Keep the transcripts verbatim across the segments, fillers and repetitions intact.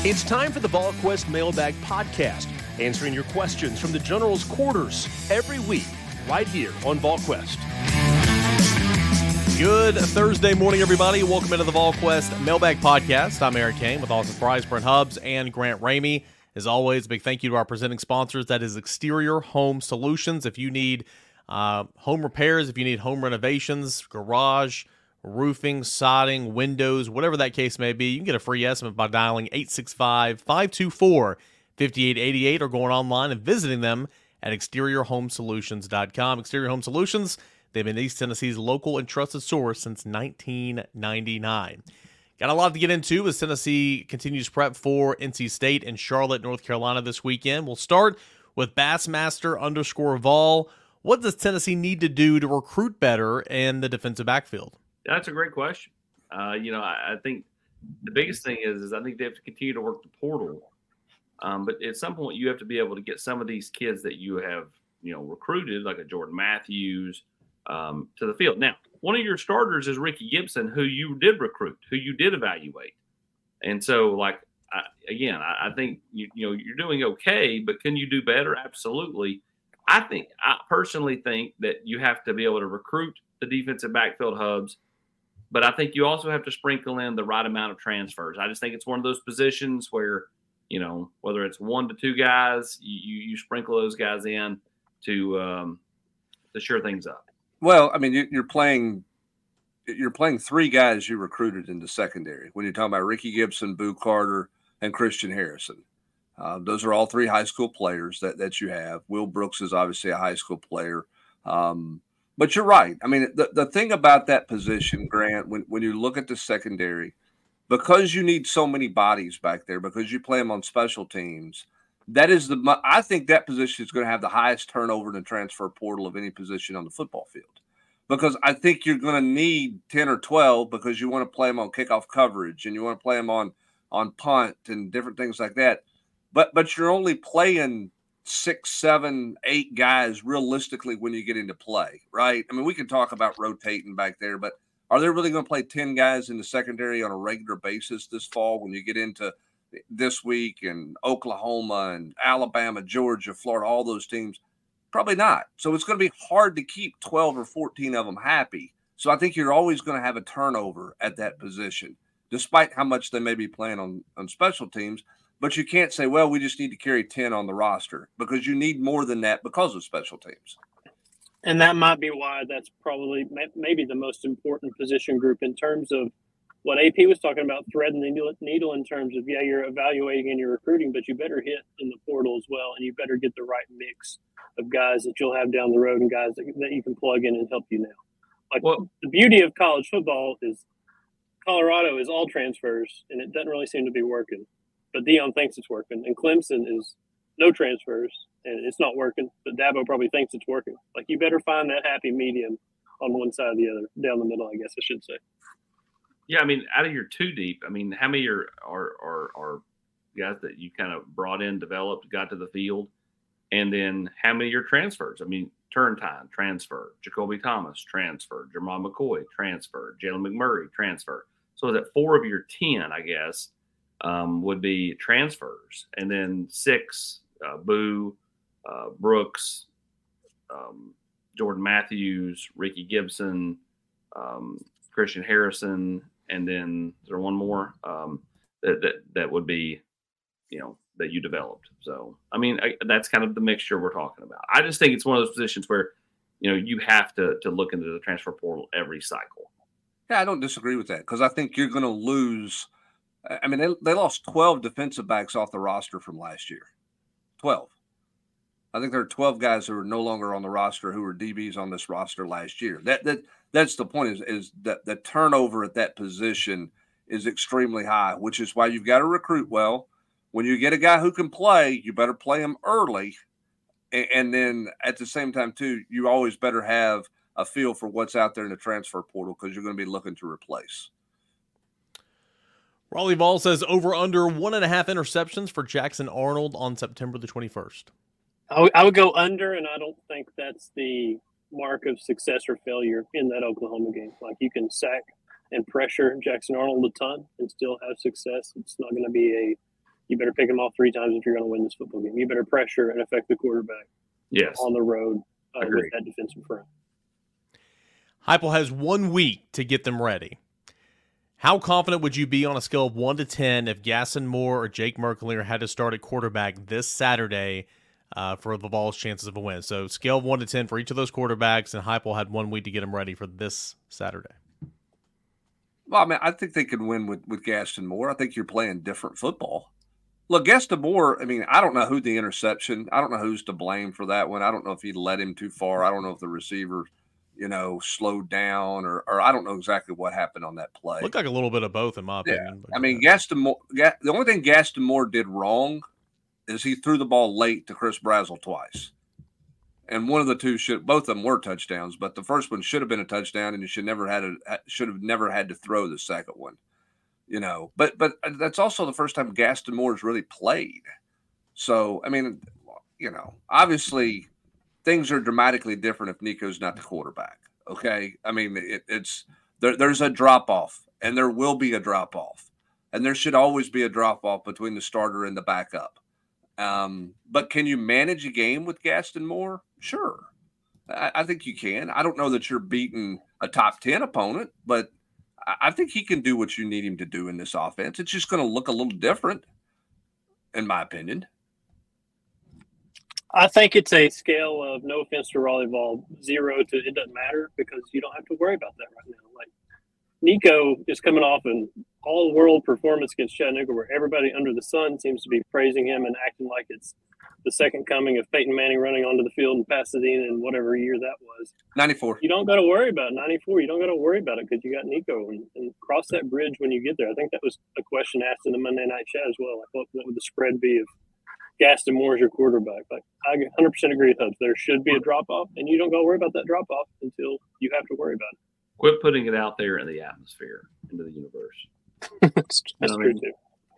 It's time for the VolQuest Mailbag Podcast, answering your questions from the General's quarters every week, right here on VolQuest. Good Thursday morning, everybody. Welcome into the VolQuest Mailbag Podcast. I'm Eric Kane with Austin Price, Brent Hubbs, and Grant Ramey. As always, a big thank you to our presenting sponsors. That is Exterior Home Solutions. If you need uh, home repairs, if you need home renovations, garage, roofing, sodding, windows, whatever that case may be, you can get a free estimate by dialing eight six five, five two four, five eight eight eight or going online and visiting them at exterior home solutions dot com. Exterior Home Solutions, they've been East Tennessee's local and trusted source since nineteen ninety-nine. Got a lot to get into as Tennessee continues prep for N C State and Charlotte, North Carolina this weekend. We'll start with Bassmaster underscore Vol. What does Tennessee need to do to recruit better in the defensive backfield? That's a great question. Uh, you know, I, I think the biggest thing is, is I think they have to continue to work the portal. Um, but at some point, you have to be able to get some of these kids that you have, you know, recruited, like a Jordan Matthews, um, to the field. Now, one of your starters is Ricky Gibson, who you did recruit, who you did evaluate. And so, like, I, again, I, I think, you, you know, you're doing okay, but can you do better? Absolutely. I think, I personally think that you have to be able to recruit the defensive backfield hubs. But I think you also have to sprinkle in the right amount of transfers. I just think it's one of those positions where, you know, whether it's one to two guys, you you sprinkle those guys in to um, to sure things up. Well, I mean, you're playing you're playing three guys you recruited in the secondary when you're talking about Ricky Gibson, Boo Carter, and Christian Harrison. Uh, those are all three high school players that that you have. Will Brooks is obviously a high school player. Um, But you're right. I mean, the, the thing about that position, Grant, when, when you look at the secondary, because you need so many bodies back there, because you play them on special teams, that is the – I think that position is going to have the highest turnover in the transfer portal of any position on the football field. Because I think you're going to need ten or twelve because you want to play them on kickoff coverage and you want to play them on, on punt and different things like that. But But you're only playing – six, seven, eight guys realistically when you get into play, right? I mean, we can talk about rotating back there, but are they really going to play ten guys in the secondary on a regular basis this fall when you get into this week and Oklahoma and Alabama, Georgia, Florida, all those teams? Probably not. So it's going to be hard to keep twelve or fourteen of them happy. So I think you're always going to have a turnover at that position, despite how much they may be playing on, on special teams. But you can't say, well, we just need to carry ten on the roster because you need more than that because of special teams. And that might be why that's probably maybe the most important position group in terms of what A P was talking about, threading the needle in terms of, yeah, you're evaluating and you're recruiting, but you better hit in the portal as well. And you better get the right mix of guys that you'll have down the road and guys that, that you can plug in and help you now. Like well, the beauty of college football is Colorado is all transfers, and it doesn't really seem to be working. But Dion thinks it's working, and Clemson is no transfers, and it's not working. But Dabo probably thinks it's working. Like, you better find that happy medium on one side or the other, down the middle, I guess I should say. Yeah, I mean, out of your two deep, I mean, how many are are are, are guys that you kind of brought in, developed, got to the field, and then how many are transfers? I mean, Turntine, transfer. Jacoby Thomas, transfer. Jamal McCoy, transfer. Jalen McMurray, transfer. So that four of your ten, I guess, Um, would be transfers, and then six, uh, Boo, uh, Brooks, um, Jordan Matthews, Ricky Gibson, um, Christian Harrison, and then is there one more um, that, that that would be, you know, that you developed. So, I mean, I, that's kind of the mixture we're talking about. I just think it's one of those positions where, you know, you have to to look into the transfer portal every cycle. Yeah, I don't disagree with that because I think you're going to lose. I mean, they, they lost twelve defensive backs off the roster from last year. twelve. I think there are twelve guys who are no longer on the roster who were D Bs on this roster last year. That that That's the point is, is that the turnover at that position is extremely high, which is why you've got to recruit well. When you get a guy who can play, you better play him early. And, and then at the same time, too, you always better have a feel for what's out there in the transfer portal because you're going to be looking to replace. Raleigh Vol says over under one and a half interceptions for Jackson Arnold on September the twenty-first. I would, I would go under, and I don't think that's the mark of success or failure in that Oklahoma game. Like, you can sack and pressure Jackson Arnold a ton and still have success. It's not going to be a you better pick him off three times if you're going to win this football game. You better pressure and affect the quarterback Yes. on the road uh, with Agreed. that defensive front. Heupel has one week to get them ready. How confident would you be on a scale of one to ten if Gaston Moore or Jake Merklinger had to start at quarterback this Saturday uh, for the Vols' chances of a win? So scale of one to ten for each of those quarterbacks, and Heupel had one week to get them ready for this Saturday. Well, I mean, I think they can win with, with Gaston Moore. I think you're playing different football. Look, Gaston Moore, I mean, I don't know who the interception, I don't know who's to blame for that one. I don't know if he led him too far. I don't know if the receiver, you know, slowed down or, or I don't know exactly what happened on that play. Looked like a little bit of both, in my Yeah. opinion. I mean, Gaston Moore, Ga- the only thing Gaston Moore did wrong is he threw the ball late to Chris Brazzell twice. And one of the two should, both of them were touchdowns, but the first one should have been a touchdown, and you should never had a, should have never had to throw the second one, you know. But but that's also the first time Gaston Moore has really played. So I mean, you know, obviously things are dramatically different if Nico's not the quarterback. Okay, I mean it, it's there, there's a drop off, and there will be a drop off, and there should always be a drop off between the starter and the backup. Um, but can you manage a game with Gaston Moore? Sure. I, I think you can. I don't know that you're beating a top ten opponent, but I, I think he can do what you need him to do in this offense. It's just going to look a little different, in my opinion. I think it's a scale of, no offense to Raleigh Vol, zero to it doesn't matter because you don't have to worry about that right now. Like Nico is coming off an all-world performance against Chattanooga where everybody under the sun seems to be praising him and acting like it's the second coming of Peyton Manning running onto the field in Pasadena in whatever year that was. ninety-four. You don't got to worry about it. ninety-four. You don't got to worry about it because you got Nico and, and cross that bridge when you get there. I think that was a question asked in the Monday Night Chat as well. Like, what, what would the spread be if Gaston Moore is your quarterback? Like, I one hundred percent agree with Hubs. There should be a drop-off, and you don't got to worry about that drop-off until you have to worry about it. Quit putting it out there in the atmosphere, into the universe. that's that's I true, mean- too.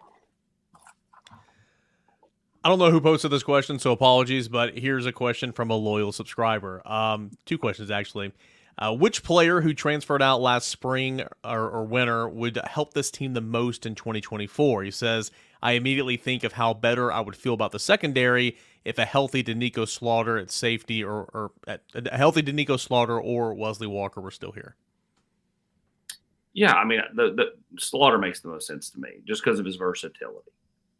I don't know who posted this question, so apologies, but here's a question from a loyal subscriber. Um, two questions, actually. Uh, which player who transferred out last spring or, or winter would help this team the most in twenty twenty-four? He says, I immediately think of how better I would feel about the secondary if a healthy Danico Slaughter at safety or, or at, a healthy Danico Slaughter or Wesley Walker were still here. Yeah, I mean, the, the Slaughter makes the most sense to me just because of his versatility.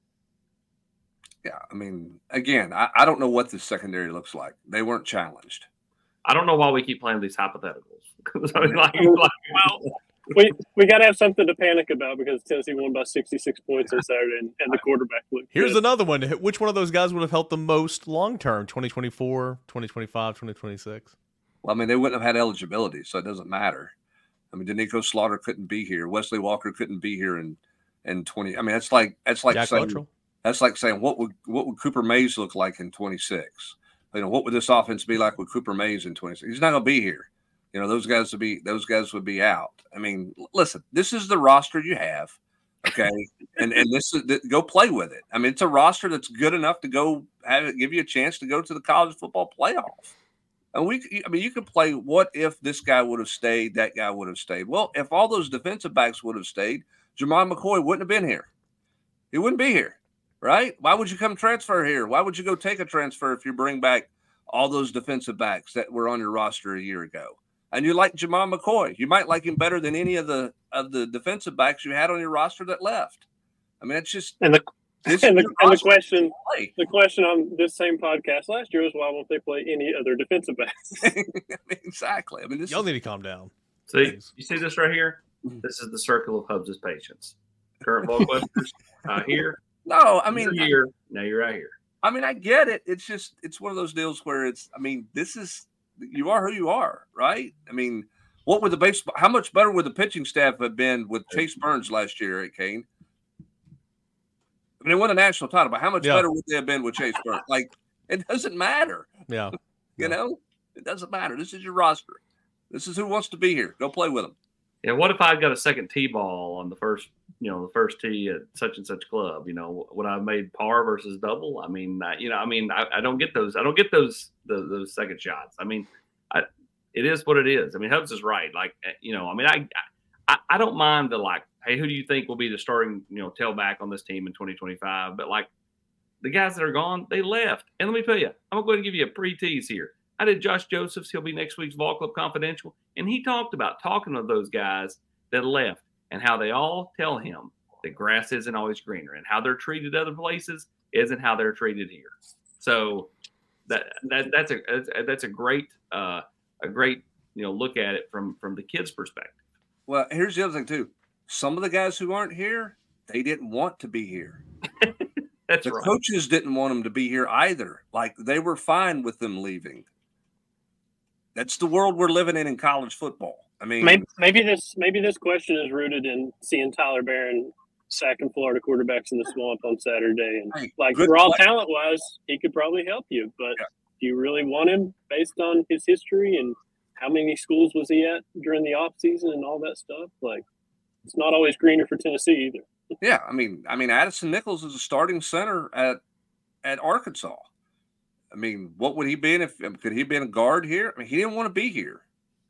Yeah, I mean, again, I, I don't know what the secondary looks like. They weren't challenged. I don't know why we keep playing these hypotheticals. I mean, like, like, well, We we got to have something to panic about because Tennessee won by sixty-six points on Saturday, and, and the quarterback looked Here's good. another one. Which one of those guys would have helped the most long-term, twenty twenty-four, twenty twenty-five, twenty twenty-six? Well, I mean, they wouldn't have had eligibility, so it doesn't matter. I mean, Danico Slaughter couldn't be here. Wesley Walker couldn't be here in, in twenty. I mean, that's like that's like Jack saying Luttrell. that's like saying what would what would Cooper Mays look like in twenty-six? You know, what would this offense be like with Cooper Mays in twenty-six? He's not going to be here. You know, those guys would be those guys would be out. I mean, listen, this is the roster you have, okay, and and this is go play with it. I mean, it's a roster that's good enough to go have it give you a chance to go to the college football playoff. And we, I mean, you could play. What if this guy would have stayed? That guy would have stayed. Well, if all those defensive backs would have stayed, Jamon McCoy wouldn't have been here. He wouldn't be here, right? Why would you come transfer here? Why would you go take a transfer if you bring back all those defensive backs that were on your roster a year ago? And you like Jamon McCoy. You might like him better than any of the of the defensive backs you had on your roster that left. I mean, it's just And the this and is the, your and the roster to question play. the question on this same podcast last year was why won't they play any other defensive backs? I mean, exactly. I mean, this Y'all is, need to calm down. see, Please. you see this right here? This is the circle of Hubs' patience. Current ball questers uh, here. no. I mean, you're here. Now you're right here. I mean, I get it. It's just it's one of those deals where it's. I mean, this is you are who you are, right? I mean, what would the baseball? How much better would the pitching staff have been with Chase Burns last year, Eric Kane? I mean, they won a national title, but how much Yeah. better would they have been with Chase Burns? Like, it doesn't matter. Yeah. You Yeah. know, it doesn't matter. This is your roster. This is who wants to be here. Go play with them. Yeah, what if I got a second tee ball on the first, you know, the first tee at such and such club? You know, would I have made par versus double? I mean, I, you know, I mean, I, I don't get those. I don't get those those, those second shots. I mean, I, it is what it is. I mean, Hubs is right. Like, you know, I mean, I, I I don't mind the like, hey, who do you think will be the starting, you know, tailback on this team in twenty twenty-five? But like the guys that are gone, they left. And let me tell you, I'm going to give you a pre-tease here. I did Josh Josephs. He'll be next week's Vol Club Confidential. And he talked about talking to those guys that left and how they all tell him that grass isn't always greener and how they're treated other places isn't how they're treated here. So that, that that's a that's a great uh, a great you know look at it from from the kids' perspective. Well, here's the other thing too. Some of the guys who aren't here, they didn't want to be here. That's the right. coaches didn't want them to be here either. Like they were fine with them leaving. That's the world we're living in in college football. I mean, maybe, maybe this maybe this question is rooted in seeing Tyler Barron sacking Florida quarterbacks in the swamp on Saturday, and hey, like good raw play. talent wise, he could probably help you. But Yeah. do you really want him based on his history and how many schools was he at during the off season and all that stuff? Like, it's not always greener for Tennessee either. Yeah, I mean, I mean, Addison Nichols is a starting center at at Arkansas. I mean, what would he be in if could he be in a guard here? I mean, he didn't want to be here.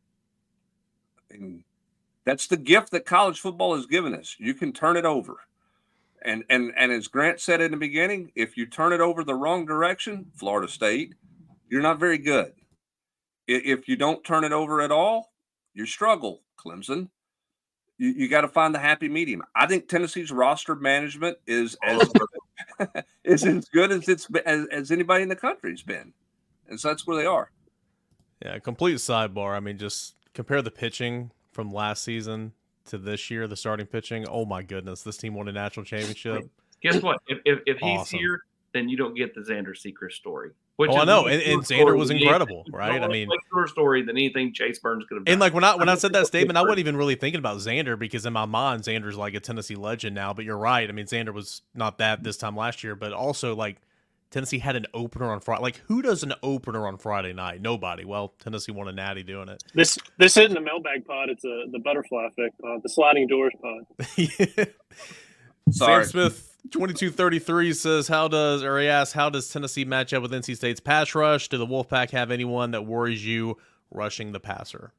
I mean, that's the gift that college football has given us. You can turn it over, and and and as Grant said in the beginning, if you turn it over the wrong direction, Florida State, you're not very good. If you don't turn it over at all, you struggle, Clemson. You, you got to find the happy medium. I think Tennessee's roster management is as is as good as it's been, as, as anybody in the country's been, and so that's where they are. Yeah, complete sidebar. I mean, just compare the pitching from last season to this year. The starting pitching. Oh my goodness, this team won a national championship. Guess what? If if, if he's Awesome. here, then you don't get the Xander Secret story. Which Oh, is I know, a and, and truer Xander was story than incredible, anything- right? I mean, a truer story than anything Chase Burns could have done. and like when I when I said that I'm statement, I Chase wasn't even really thinking about Xander because in my mind, Xander's like a Tennessee legend now. But you're right. I mean, Xander was not that this time last year, but also like Tennessee had an opener on Friday. Like, who does an opener on Friday night? Nobody. Well, Tennessee won a natty doing it. This this isn't a mailbag pod; it's a the butterfly effect pod, the sliding doors pod. Sorry. Sam Smith, twenty-two thirty-three says, how does, or he asks, how does Tennessee match up with N C State's pass rush? Do the Wolfpack have anyone that worries you rushing the passer?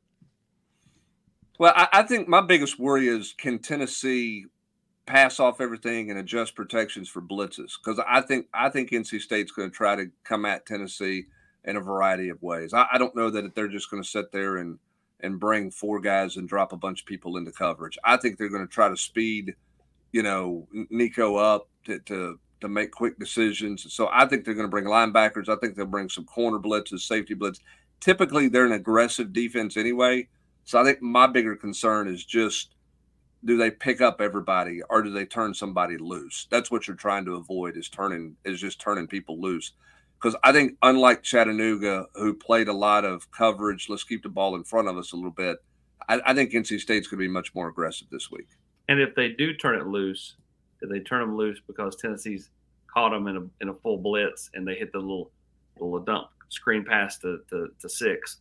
Well, I, I think my biggest worry is can Tennessee pass off everything and adjust protections for blitzes? Because I think I think N C State's going to try to come at Tennessee in a variety of ways. I, I don't know that they're just going to sit there and and bring four guys and drop a bunch of people into coverage. I think they're going to try to speed, you know, Nico up to, to to make quick decisions. So I think they're going to bring linebackers. I think they'll bring some corner blitzes, safety blitz. Typically, they're an aggressive defense anyway. So I think my bigger concern is just, do they pick up everybody or do they turn somebody loose? That's what you're trying to avoid is turning is just turning people loose. Because I think unlike Chattanooga, who played a lot of coverage, let's keep the ball in front of us a little bit, I, I think N C State's going to be much more aggressive this week. And if they do turn it loose, if they turn them loose because Tennessee's caught them in a in a full blitz and they hit the little little dump screen pass to, to, to six.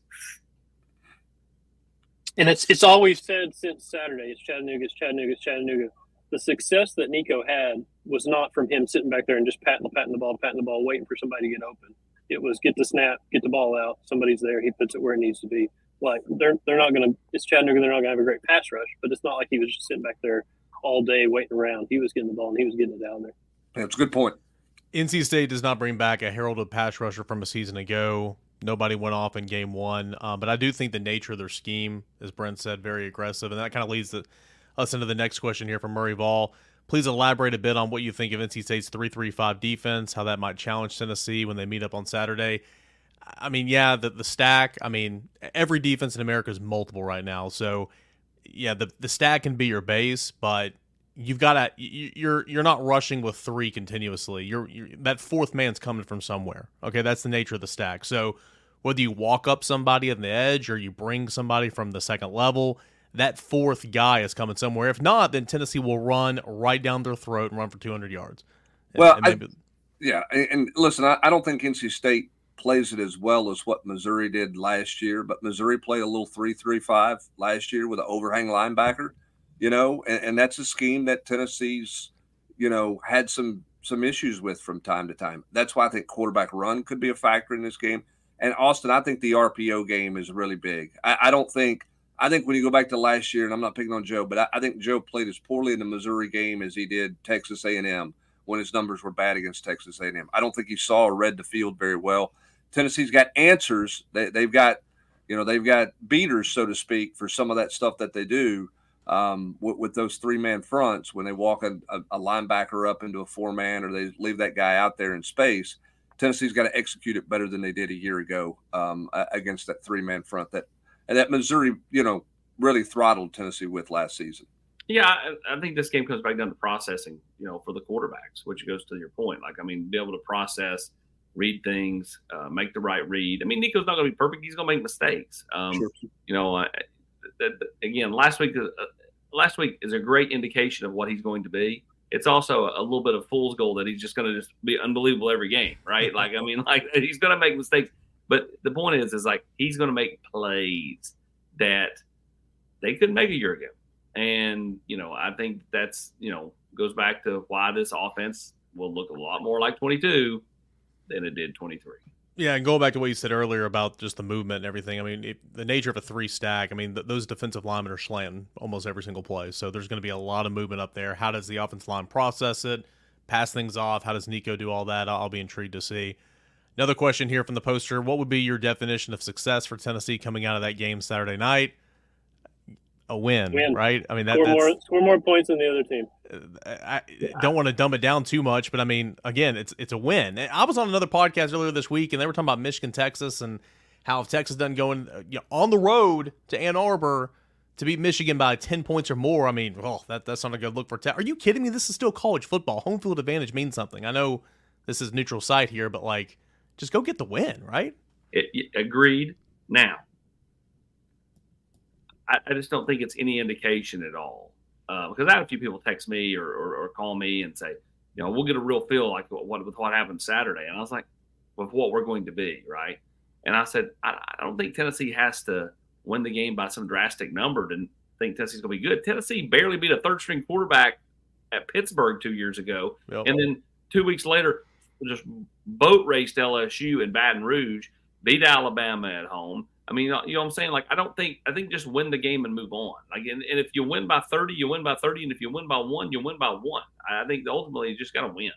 And it's it's always said since Saturday, it's Chattanooga, it's Chattanooga, it's Chattanooga. The success that Nico had was not from him sitting back there and just patting, patting the ball, patting the ball, waiting for somebody to get open. It was get the snap, get the ball out. Somebody's there. He puts it where it needs to be. Like they're they're not going to. It's Chattanooga. They're not going to have a great pass rush, but it's not like he was just sitting back there all day waiting around. He was getting the ball and he was getting it down there. That's a good point. N C State does not bring back a heralded pass rusher from a season ago. Nobody went off in game one, um, but I do think the nature of their scheme, as Brent said, very aggressive, and that kind of leads to, us into the next question here from Murray Ball. Please elaborate a bit on what you think of N C State's three three five defense, how that might challenge Tennessee when they meet up on Saturday. I mean, yeah, the the stack. I mean, every defense in America is multiple right now, so yeah, the the stack can be your base, but you've got to you're you're not rushing with three continuously. You're, you're that fourth man's coming from somewhere. Okay, that's the nature of the stack. So whether you walk up somebody on the edge or you bring somebody from the second level, that fourth guy is coming somewhere. If not, then Tennessee will run right down their throat and run for two hundred yards. And, well, and maybe, I, yeah, and, and listen, I, I don't think N C State plays it as well as what Missouri did last year, but Missouri played a little three three five last year with an overhang linebacker, you know, and, and that's a scheme that Tennessee's, you know, had some some issues with from time to time. That's why I think quarterback run could be a factor in this game. And Austin, I think the R P O game is really big. I, I don't think I think when you go back to last year, and I'm not picking on Joe, but I, I think Joe played as poorly in the Missouri game as he did Texas A and M when his numbers were bad against Texas A and M. I don't think he saw or read the field very well. Tennessee's got answers. They, they've got, you know, they've got beaters, so to speak, for some of that stuff that they do um, with, with those three-man fronts when they walk a, a, a linebacker up into a four-man or they leave that guy out there in space. Tennessee's got to execute it better than they did a year ago um, against that three-man front that and that Missouri, you know, really throttled Tennessee with last season. Yeah, I, I think this game comes back down to processing, you know, for the quarterbacks, which goes to your point. Like, I mean, be able to process, read things, uh, make the right read. I mean, Nico's not going to be perfect. He's going to make mistakes. Um, sure. You know, uh, that, that, again, last week, uh, last week is a great indication of what he's going to be. It's also a little bit of fool's gold that he's just going to just be unbelievable every game, right? Like, I mean, like he's going to make mistakes. But the point is, is like he's going to make plays that they couldn't make a year ago. And, you know, I think that's, you know, goes back to why this offense will look a lot more like twenty-two than it did twenty-three. Yeah, and going back to what you said earlier about just the movement and everything, I mean, it, the nature of a three stack, I mean, th- those defensive linemen are slanting almost every single play. So there's going to be a lot of movement up there. How does the offensive line process it, pass things off? How does Nico do all that? I'll be intrigued to see. Another question here from the poster. What would be your definition of success for Tennessee coming out of that game Saturday night? A win, win. Right? I mean, that, score, that's, more, score more points than the other team. I, I don't want to dumb it down too much, but I mean, again, it's it's a win. I was on another podcast earlier this week, and they were talking about Michigan, Texas, and how if Texas doesn't go in, you know, on the road to Ann Arbor to beat Michigan by ten points or more, I mean, oh, that that's not a good look for Texas. Are you kidding me? This is still college football. Home field advantage means something. I know this is neutral site here, but like, just go get the win, right? It, it, agreed. Now, I, I just don't think it's any indication at all. Uh, because I had a few people text me or, or, or call me and say, you know, we'll get a real feel like what with what happened Saturday. And I was like, with what we're going to be, right? And I said, I, I don't think Tennessee has to win the game by some drastic number to think Tennessee's going to be good. Tennessee barely beat a third-string quarterback at Pittsburgh two years ago. Yep. And then two weeks later, just boat raced L S U in Baton Rouge, beat Alabama at home. I mean, you know what I'm saying? Like, I don't think – I think just win the game and move on. Like, and, and if you win by thirty, you win by thirty. And if you win by one, you win by one. I think ultimately you just got to win.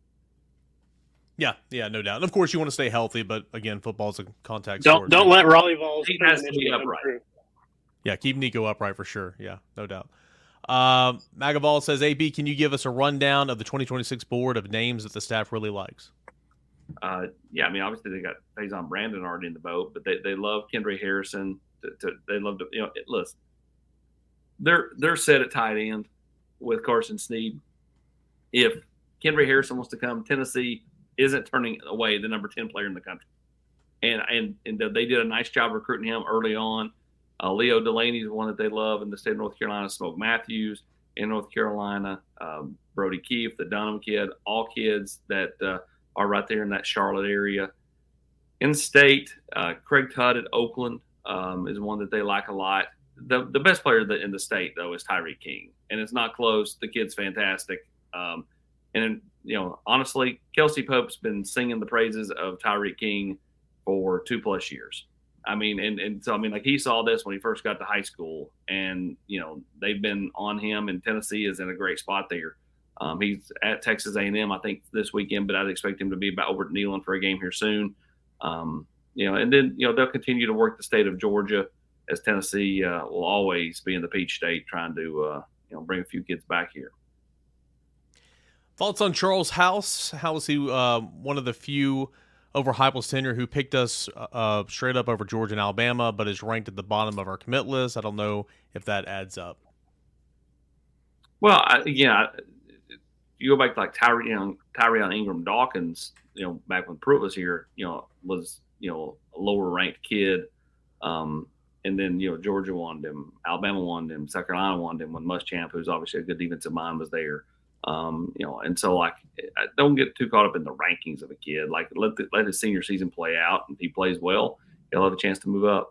Yeah, yeah, no doubt. And, of course, you want to stay healthy, but, again, football's a contact don't, sport. Don't so. let Raleigh Vols – He has to be upright. Yeah, keep Nico upright for sure. Yeah, no doubt. Um, Magaval says, A B, can you give us a rundown of the twenty twenty-six board of names that the staff really likes? Uh, yeah, I mean, obviously they got Faison Brandon already in the boat, but they, they love Kendra Harrison. To, to, they love to, you know, listen, they're, they're set at tight end with Carson Sneed. If Kendra Harrison wants to come, Tennessee isn't turning away the number ten player in the country. And, and, and they did a nice job recruiting him early on. Uh, Leo Delaney is one that they love in the state of North Carolina. Smoke Matthews in North Carolina. Um, Brody Keefe, the Dunham kid, all kids that, uh, are right there in that Charlotte area. In state, uh, Craig Tudd at Oakland um, is one that they like a lot. The the best player in the state, though, is Tyreek King. And it's not close. The kid's fantastic. Um, and, you know, honestly, Kelsey Pope's been singing the praises of Tyreek King for two-plus years. I mean, and, and so, I mean, like he saw this when he first got to high school. And, you know, they've been on him, and Tennessee is in a great spot there. Um, he's at Texas A and M, I think, this weekend, but I'd expect him to be about over at Neyland for a game here soon. Um, you know, and then, you know, they'll continue to work the state of Georgia as Tennessee uh, will always be in the Peach State trying to, uh, you know, bring a few kids back here. Thoughts on Charles House? How was he uh, one of the few over Heupel's tenure who picked us uh, straight up over Georgia and Alabama, but is ranked at the bottom of our commit list? I don't know if that adds up. Well, I, again, I, you go back to like Tyree, you know, Tyree Ingram Dawkins, you know, back when Pruitt was here, you know, was, you know, a lower ranked kid. Um, and then, you know, Georgia wanted him, Alabama wanted him, South Carolina wanted him when Muschamp, who's obviously a good defensive mind, was there. Um, you know, and so like, I don't get too caught up in the rankings of a kid. Like let the, let his senior season play out, and if he plays well, he'll have a chance to move up.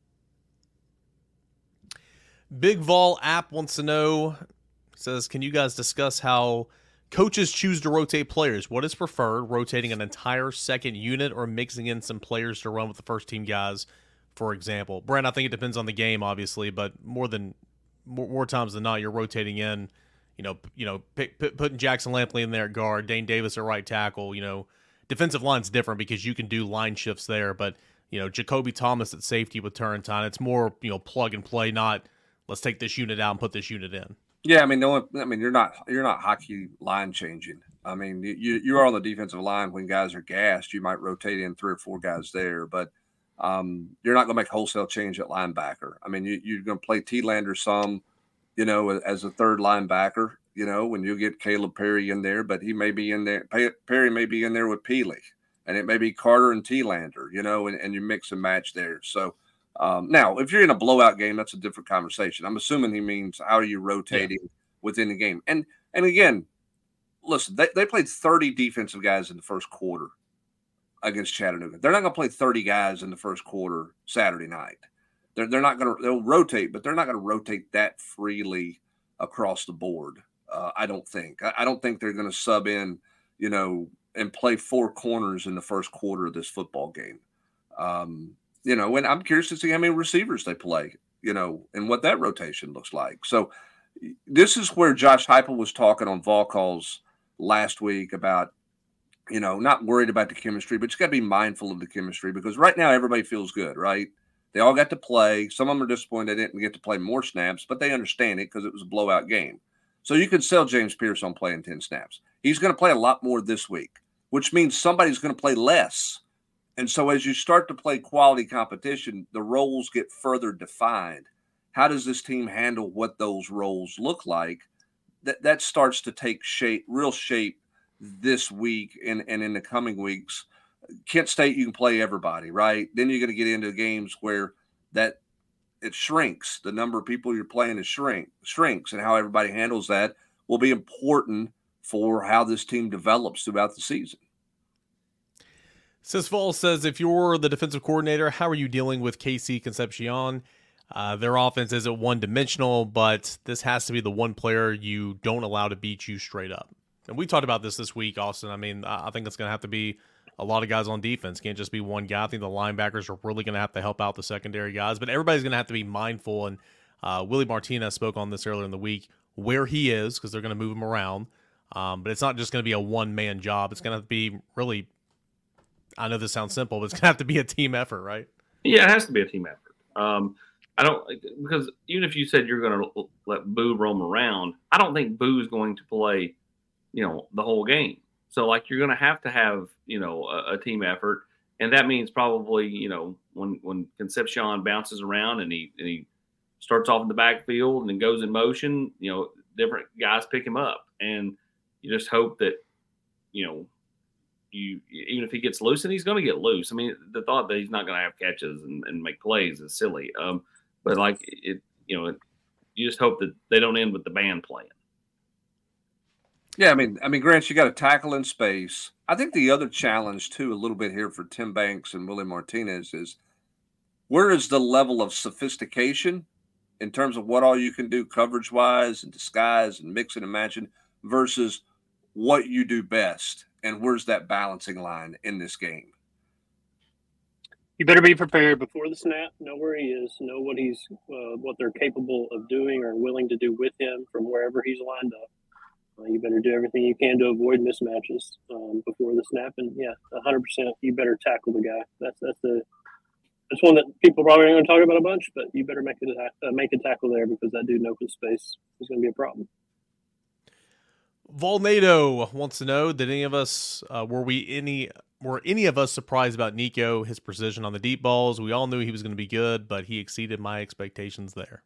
Big Vol app wants to know, says, can you guys discuss how coaches choose to rotate players? What is preferred, rotating an entire second unit or mixing in some players to run with the first team guys for example. Brent, I think it depends on the game, obviously, but more than more, more times than not, you're rotating in, you know, you know, pick, put, putting Jackson Lampley in there at guard, Dane Davis at right tackle. You know, defensive line's different because you can do line shifts there, but you know, Jacoby Thomas at safety with Turrentine, it's more, you know, plug and play, not let's take this unit out and put this unit in. Yeah, I mean, no one, I mean, you're not you're not hockey line changing. I mean, you you are on the defensive line when guys are gassed. You might rotate in three or four guys there, but um, you're not going to make a wholesale change at linebacker. I mean, you, you're going to play T-Lander some, you know, as a third linebacker. You know, when you get Caleb Perry in there, but he may be in there. Perry may be in there with Peely. And it may be Carter and T-Lander, you know, and, and you mix and match there. So um, now, if you're in a blowout game, that's a different conversation. I'm assuming he means how are you rotating yeah. within the game. And and again, listen, they, they played thirty defensive guys in the first quarter against Chattanooga. They're not going to play thirty guys in the first quarter Saturday night. They're, they're not going to – they'll rotate, but they're not going to rotate that freely across the board, uh, I don't think. I, I don't think they're going to sub in, you know – and play four corners in the first quarter of this football game. Um, you know, and I'm curious to see how many receivers they play, you know, and what that rotation looks like. So this is where Josh Heupel was talking on Vol Calls last week about, you know, not worried about the chemistry, but you got to be mindful of the chemistry because right now everybody feels good, right? They all got to play. Some of them are disappointed they didn't get to play more snaps, but they understand it because it was a blowout game. So you can sell James Pierce on playing ten snaps. He's going to play a lot more this week, which means somebody's going to play less. And so as you start to play quality competition, the roles get further defined. How does this team handle what those roles look like? That that starts to take shape, real shape this week and, and in the coming weeks. Kent State, you can play everybody, right? Then you're going to get into games where that it shrinks. The number of people you're playing is shrink, shrinks, and how everybody handles that will be important for how this team develops throughout the season. Sisval says, if you're the defensive coordinator, how are you dealing with K C Concepcion? Uh, their offense isn't one-dimensional, but this has to be the one player you don't allow to beat you straight up. And we talked about this this week, Austin. I mean, I think it's going to have to be a lot of guys on defense. Can't just be one guy. I think the linebackers are really going to have to help out the secondary guys, but everybody's going to have to be mindful. And uh, Willie Martinez spoke on this earlier in the week, where he is, because they're going to move him around. Um, but it's not just going to be a one-man job. It's going to be really, I know this sounds simple, but it's going to have to be a team effort, right? Yeah, it has to be a team effort. Um, I don't, because even if you said you're going to let Boo roam around, I don't think Boo's going to play, you know, the whole game. So, like, you're going to have to have, you know, a, a team effort. And that means probably, you know, when, when Concepcion bounces around and he and he starts off in the backfield and then goes in motion, you know, different guys pick him up. And you just hope that, you know, you even if he gets loose, and he's going to get loose. I mean, the thought that he's not going to have catches and, and make plays is silly. Um, but, like, it, you know, it, you just hope that they don't end with the band playing. Yeah, I mean, I mean, Grant, you got to tackle in space. I think the other challenge, too, a little bit here for Tim Banks and Willie Martinez is where is the level of sophistication in terms of what all you can do coverage-wise and disguise and mixing and matching versus what you do best, and where's that balancing line in this game? You better be prepared before the snap, know where he is, know what he's, uh, what they're capable of doing or willing to do with him from wherever he's lined up. Uh, you better do everything you can to avoid mismatches um, before the snap, and yeah, one hundred percent. You better tackle the guy. That's that's the that's one that people probably aren't going to talk about a bunch, but you better make it uh, make a tackle there because that dude in open space is going to be a problem. Volnado wants to know, did any of us uh, were we any were any of us surprised about Nico, his precision on the deep balls? We all knew he was going to be good, but he exceeded my expectations there.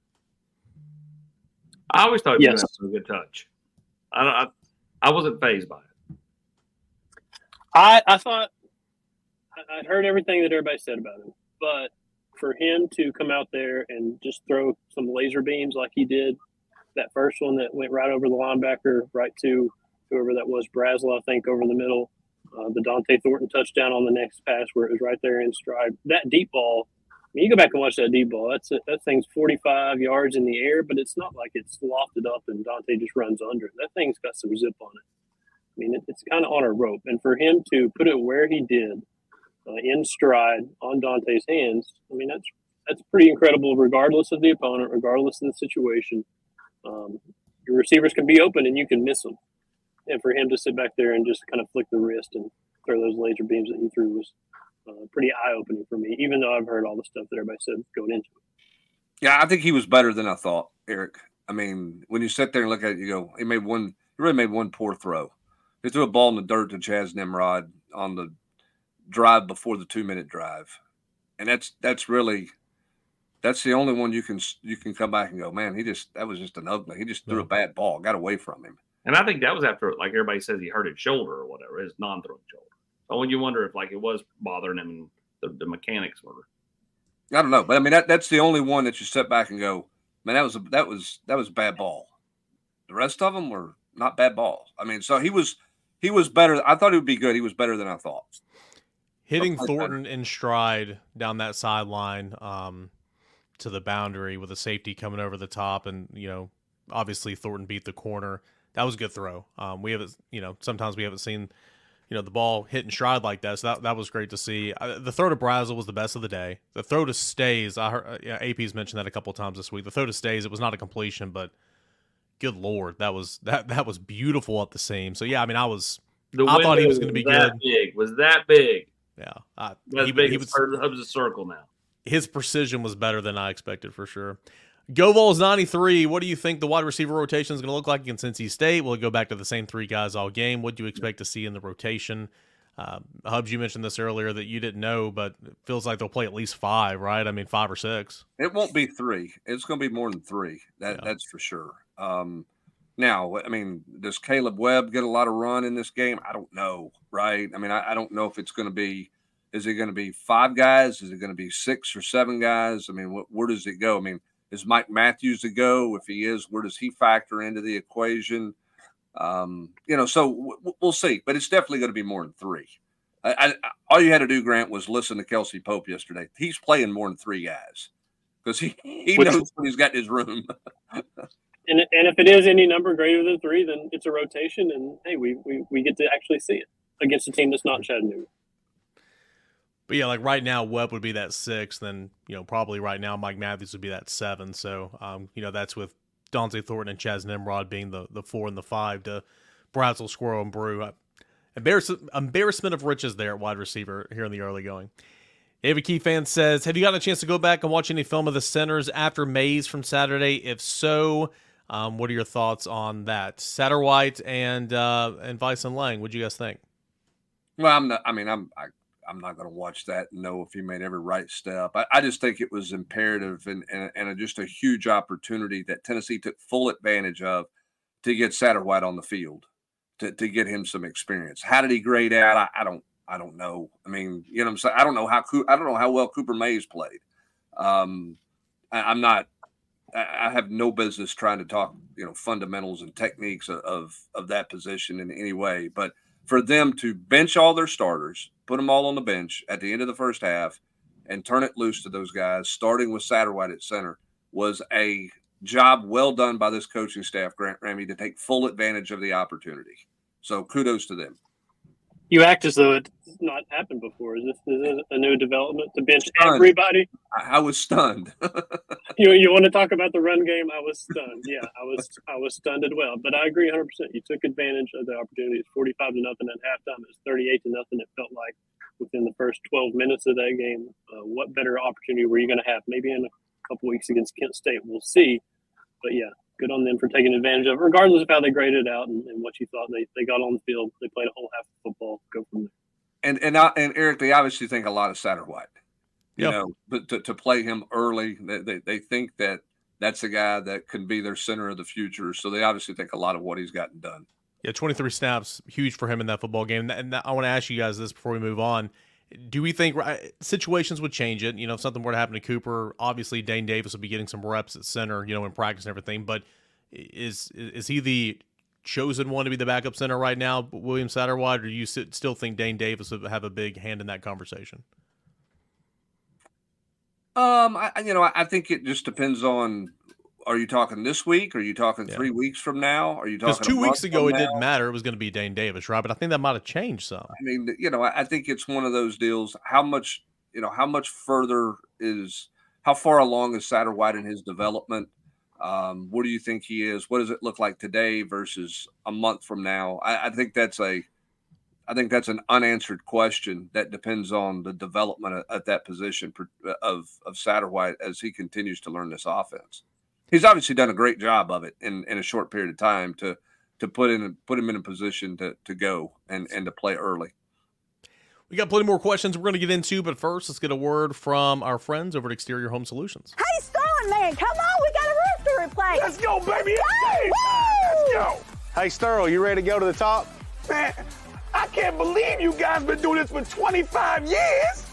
I always thought he was yes. going to have a good touch. I, I I wasn't fazed by it. I I thought I'd heard everything that everybody said about him, but for him to come out there and just throw some laser beams like he did, that first one that went right over the linebacker, right to whoever that was, Brazel, I think, over the middle, uh, the Dante Thornton touchdown on the next pass where it was right there in stride. That deep ball, I mean, you go back and watch that deep ball. That's a, that thing's forty-five yards in the air, but it's not like it's lofted up and Dante just runs under it. That thing's got some zip on it. I mean, it, it's kind of on a rope. And for him to put it where he did uh, in stride on Dante's hands. I mean, that's that's pretty incredible, regardless of the opponent, regardless of the situation. Um, your receivers can be open and you can miss them. And for him to sit back there and just kind of flick the wrist and throw those laser beams that he threw was uh, pretty eye-opening for me, even though I've heard all the stuff that everybody said going into it. Yeah, I think he was better than I thought, Eric. I mean, when you sit there and look at it, you go, he made one, he really made one poor throw. He threw a ball in the dirt to Chaz Nimrod on the drive before the two-minute drive. And that's that's really that's the only one you can you can come back and go, man, he just that was just an ugly. He just threw Yeah. a bad ball, got away from him. And I think that was after, like everybody says, he hurt his shoulder or whatever, his non-throwing shoulder. So when you wonder if like it was bothering him, and the, the mechanics were. I don't know, but I mean that that's the only one that you sit back and go, man, that was a, that was that was a bad ball. The rest of them were not bad balls. I mean, so he was he was better. I thought he would be good. He was better than I thought. Hitting Thornton in stride down that sideline um, to the boundary with a safety coming over the top, and you know, obviously Thornton beat the corner. That was a good throw. Um, we haven't, you know, sometimes we haven't seen, you know, the ball hit in stride like that. So that that was great to see. Uh, the throw to Brazel was the best of the day. The throw to Stays, I heard, uh, yeah, A P's mentioned that a couple of times this week. The throw to Stays, it was not a completion, but good Lord, that was that that was beautiful up the seam. So yeah, I mean, I was, The I thought he was window going to be that good. Big was that big? Yeah, I, As he, big he as was. the hubs of circle now. His precision was better than I expected for sure. Go Vols ninety-three. What do you think the wide receiver rotation is going to look like against N C State? Will it go back to the same three guys all game? What do you expect to see in the rotation? Uh, Hubs, you mentioned this earlier that you didn't know, but it feels like they'll play at least five, right? I mean, five or six. It won't be three. It's going to be more than three. That Yeah. that's for sure. Um, now, I mean, does Caleb Webb get a lot of run in this game? I don't know, right? I mean, I, I don't know if it's going to be. Is it going to be five guys? Is it going to be six or seven guys? I mean, wh- where does it go? I mean, is Mike Matthews to go? If he is, where does he factor into the equation? Um, you know, so w- we'll see. But it's definitely going to be more than three. I, I, all you had to do, Grant, was listen to Kelsey Pope yesterday. He's playing more than three guys because he, he Which- knows what he's got in his room. And, and if it is any number greater than three, then it's a rotation, and hey, we, we, we get to actually see it against a team that's not Chattanooga. But yeah, like right now, Webb would be that six. Then, you know, probably right now, Mike Matthews would be that seven. So, um, you know, that's with Dante Thornton and Chaz Nimrod being the, the four and the five to Brazel, Squirrel, and Brew. Uh, embarrass- embarrassment of riches there at wide receiver here in the early going. David Key fan says, have you gotten a chance to go back and watch any film of the centers after Mays from Saturday? If so, um, what are your thoughts on that? Satterwhite and uh, and Vice and Lang, what do you guys think? Well, I'm not. I mean, I'm. I, I'm not going to watch that and know if he made every right step. I, I just think it was imperative and and, and a, just a huge opportunity that Tennessee took full advantage of to get Satterwhite on the field, to to get him some experience. How did he grade out? I, I don't. I don't know. I mean, you know what I'm saying? I don't know how I don't know how well Cooper Mays played. Um, I, I'm not. I, I have no business trying to talk, you know, fundamentals and techniques of, of of that position in any way. But for them to bench all their starters, put them all on the bench at the end of the first half, and turn it loose to those guys, starting with Satterwhite at center, was a job well done by this coaching staff, Grant Ramey, to take full advantage of the opportunity. So kudos to them. You act as though it's not happened before. Is this, is this a new development to bench Stunned. everybody? I, I was stunned. You you want to talk about the run game? I was stunned. Yeah, I was I was stunned as well. But I agree one hundred percent. You took advantage of the opportunity. It's forty-five to nothing at halftime. It's thirty-eight to nothing. It felt like within the first twelve minutes of that game. Uh, what better opportunity were you going to have? Maybe in a couple weeks against Kent State. We'll see. But yeah, good on them for taking advantage of it, regardless of how they graded it out and, and what you thought. They they got on the field. They played a whole half of football. Go from there. And and I, and Eric, they obviously think a lot of Satterwhite. You Yep. know, but to, to play him early, they, they they think that that's a guy that can be their center of the future. So they obviously think a lot of what he's gotten done. Yeah, twenty-three snaps, huge for him in that football game. And I want to ask you guys this before we move on. Do we think situations would change it? You know, if something were to happen to Cooper, obviously Dane Davis would be getting some reps at center, you know, in practice and everything. But is is he the chosen one to be the backup center right now, William Satterwhite, or do you still think Dane Davis would have a big hand in that conversation? Um, I, you know, I think it just depends on are you talking this week? Are you talking Yeah. three weeks from now? Are you talking Because two weeks ago it now? didn't matter. It was going to be Dane Davis, right? But I think that might have changed some. I mean, you know, I, I think it's one of those deals. How much, you know, how much further is, how far along is Satterwhite in his development? Um, what do you think he is? What does it look like today versus a month from now? I, I think that's a, I think that's an unanswered question that depends on the development at, at that position of of Satterwhite as he continues to learn this offense. He's obviously done a great job of it in, in a short period of time to to put in put him in a position to to go and, and to play early. We got plenty more questions we're going to get into, but first, let's get a word from our friends over at Exterior Home Solutions. Hey, Sterling, man, come on, we got a roof to replace. Let's go, baby. It's Go! game time. Let's go. Hey, Sterling, you ready to go to the top? Man, I can't believe you guys been doing this for twenty-five years.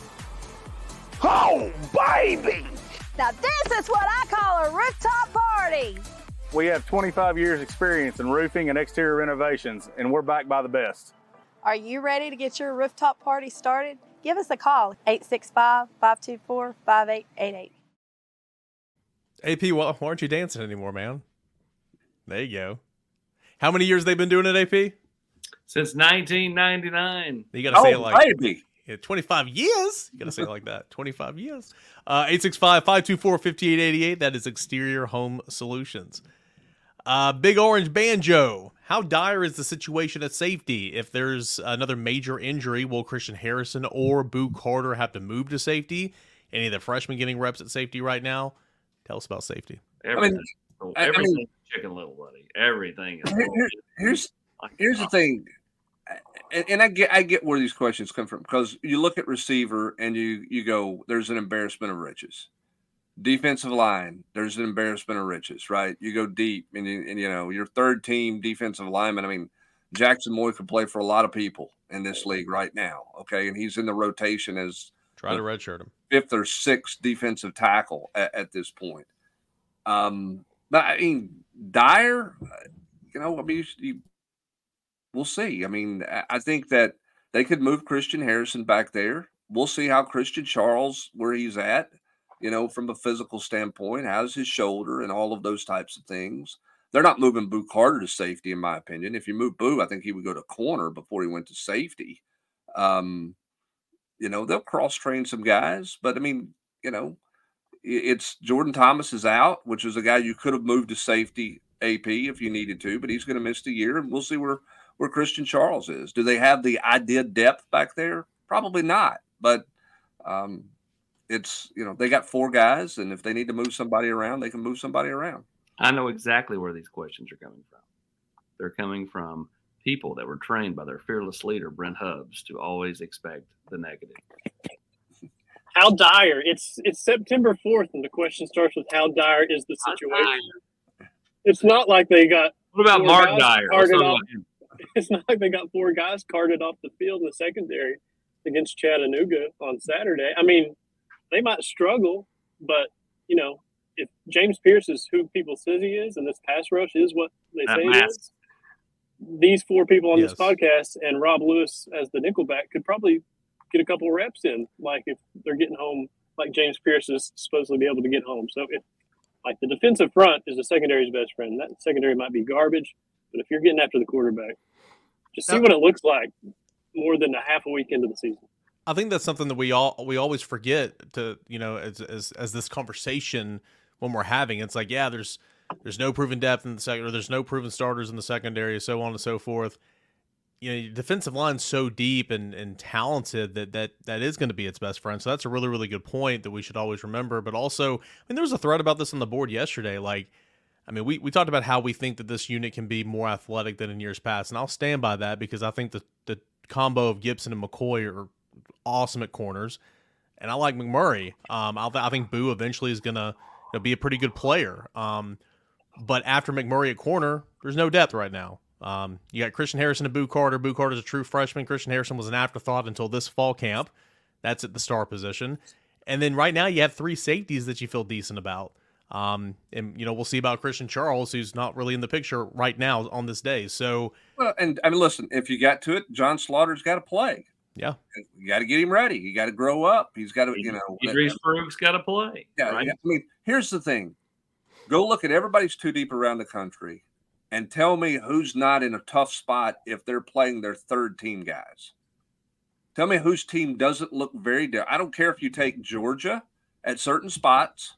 Oh, baby. Now this is what I call a rooftop party. We have twenty-five years experience in roofing and exterior renovations, and we're backed by the best. Are you ready to get your rooftop party started? Give us a call, eight six five, five two four, five eight eight eight. A P, why aren't you dancing anymore, man? There you go. How many years they been doing it, A P? Since nineteen ninety-nine. You got to say it Oh, like baby. yeah, twenty-five years. You got to say it like that. twenty-five years. Uh, eight six five, five two four, five eight eight eight. That is Exterior Home Solutions. Uh, Big Orange Banjo. How dire is the situation at safety? If there's another major injury, will Christian Harrison or Boo Carter have to move to safety? Any of the freshmen getting reps at safety right now? Tell us about safety. Everything. I mean, Everything I mean, Chicken Little, buddy. Everything is. Here- here- here's here's the thing, and, and I get I get where these questions come from, because you look at receiver and you you go, there's an embarrassment of riches. Defensive line, there's an embarrassment of riches, right? You go deep, and, you, and you know your third team defensive lineman. I mean, Jackson Moy could play for a lot of people in this league right now. Okay, and he's in the rotation as Try to redshirt him. fifth or sixth defensive tackle at, at this point. Um, but I mean, dire, you know, I mean, you, you, we'll see. I mean, I, I think that they could move Christian Harrison back there. We'll see how Christian Charles, where he's at, you know, from a physical standpoint, how's his shoulder and all of those types of things. They're not moving Boo Carter to safety, in my opinion. If you move Boo, I think he would go to corner before he went to safety. Um, you know, they'll cross-train some guys, but, I mean, you know, it's Jordan Thomas is out, which is a guy you could have moved to safety, A P, if you needed to, but he's going to miss the year, and we'll see where, where Christian Charles is. Do they have the idea depth back there? Probably not, but um, it's, you know, they got four guys, and if they need to move somebody around, they can move somebody around. I know exactly where these questions are coming from. They're coming from people that were trained by their fearless leader, Brent Hubbs, to always expect the negative. How dire? It's it's September fourth, and the question starts with how dire is the situation? It's not like they got. What about four Mark guys Dyer? carted What's off- about him? It's not like they got four guys carted off the field in the secondary against Chattanooga on Saturday. I mean, they might struggle, but you know, if James Pierce is who people says he is, and this pass rush is what they That say it mask. is, these four people on Yes. this podcast and Rob Lewis as the nickelback could probably get a couple reps in, like if they're getting home, like James Pierce is supposed to be able to get home. So if like the defensive front is the secondary's best friend, that secondary might be garbage, but if you're getting after the quarterback, just see what it looks like more than a half a week into the season. I think that's something that we all we always forget to, you know, as as, as this conversation when we're having. It's like, yeah, there's there's no proven depth in the second, or there's no proven starters in the secondary, so on and so forth. You know, your defensive line's so deep and, and talented that, that that is going to be its best friend. So that's a really, really good point that we should always remember. But also, I mean, there was a thread about this on the board yesterday. Like, I mean, we, we talked about how we think that this unit can be more athletic than in years past. And I'll stand by that because I think the, the combo of Gibson and McCoy are awesome at corners. And I like McMurray. Um, I, I think Boo eventually is going to you know, be a pretty good player. Um, but after McMurray at corner, there's no depth right now. Um, you got Christian Harrison and Boo Carter. Boo Carter's a true freshman. Christian Harrison was an afterthought until this fall camp. That's at the star position. And then right now you have three safeties that you feel decent about. Um, and, you know, we'll see about Christian Charles, who's not really in the picture right now on this day. So, Well, and I mean, listen, if you got to it, John Slaughter's got to play. yeah. You got to get him ready. You got to grow up. He's got to, you know. Idris Farouk's got to play. Yeah, right? yeah. I mean, here's the thing. Go look at everybody's two deep around the country and tell me who's not in a tough spot if they're playing their third team guys. Tell me whose team doesn't look very different. I don't care if you take Georgia at certain spots.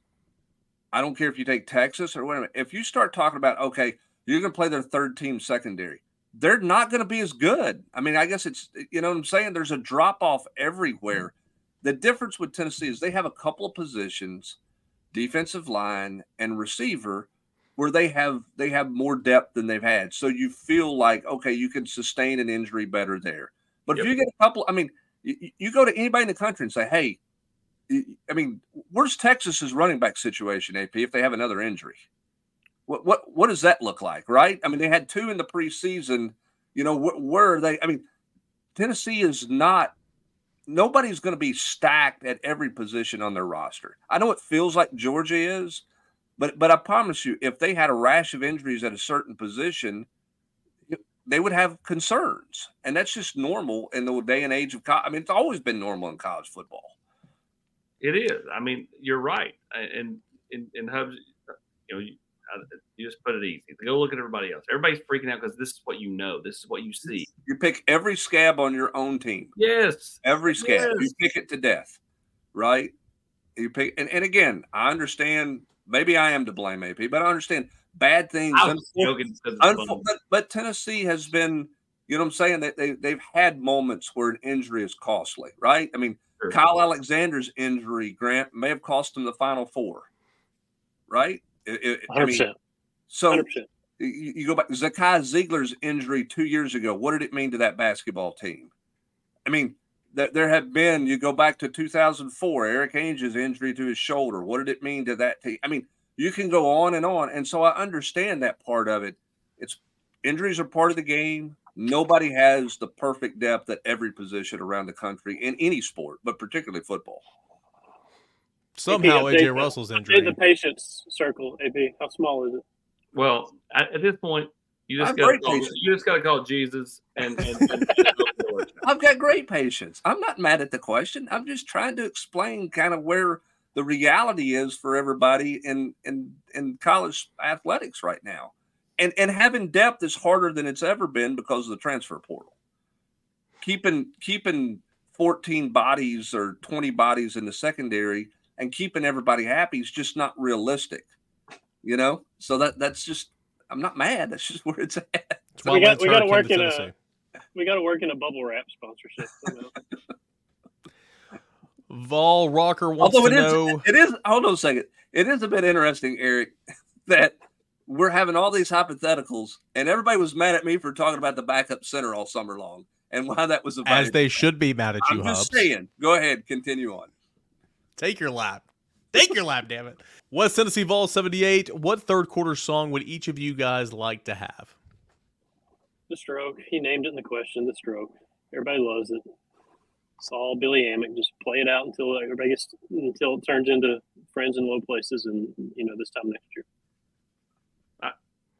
I don't care if you take Texas or whatever. If you start talking about, okay, you're going to play their third team secondary, they're not going to be as good. I mean, I guess it's, you know what I'm saying? There's a drop off everywhere. The difference with Tennessee is they have a couple of positions, defensive line and receiver, where they have they have more depth than they've had. So you feel like, okay, you can sustain an injury better there. But yep. if you get a couple, I mean, you, you go to anybody in the country and say, hey, I mean, where's Texas's running back situation, A P, if they have another injury? What what what does that look like, right? I mean, they had two in the preseason. You know, wh- where are they? I mean, Tennessee is not – nobody's going to be stacked at every position on their roster. I know it feels like Georgia is, but but I promise you, if they had a rash of injuries at a certain position, they would have concerns. And that's just normal in the day and age of college. I mean, it's always been normal in college football. It is. I mean, you're right. And in in Hubs, you know, you, you just put it easy. Go look at everybody else. Everybody's freaking out because this is what you know. This is what you see. You pick every scab on your own team. Yes. Every scab. Yes. You pick it to death, right? You pick, and, and again, I understand. Maybe I am to blame, A P, but I understand bad things. I was joking because it's unfo- but, but Tennessee has been, you know what I'm saying, that they, they've had moments where an injury is costly, right? I mean, sure. Kyle Alexander's injury, Grant, may have cost him the Final Four, right? It, it, one hundred percent. I mean, so one hundred percent. You, you go back, Zakai Ziegler's injury two years ago, what did it mean to that basketball team? I mean, th- there have been, you go back to two thousand four, Eric Ainge's injury to his shoulder. What did it mean to that team? I mean, you can go on and on. And so I understand that part of it. It's injuries are part of the game. Nobody has the perfect depth at every position around the country in any sport, but particularly football. Somehow A J Russell's injury. The patience circle, A P. How small is it? Well, at, at this point, you just got you just got to call Jesus and. and, and I've got great patience. I'm not mad at the question. I'm just trying to explain kind of where the reality is for everybody in in in college athletics right now, and and having depth is harder than it's ever been because of the transfer portal. Keeping keeping fourteen bodies or twenty bodies in the secondary and keeping everybody happy is just not realistic, you know? So that that's just, I'm not mad. That's just where it's at. So we got we got to work in a we got to work in a bubble wrap sponsorship. You know? Vol Rocker wants Although to it is, know. It is, hold on a second. It is a bit interesting, Eric, that we're having all these hypotheticals and everybody was mad at me for talking about the backup center all summer long and why that was a As they should be mad at you, I'm just Hubs. saying. Go ahead. Continue on. Take your lap. Take your lap, damn it. West Tennessee Vol seventy-eight. What third quarter song would each of you guys like to have? The Stroke. He named it in the question, The Stroke. Everybody loves it. It's all Billy Amick. Just play it out until everybody gets, until it turns into Friends in Low Places and, you know, this time next year. I,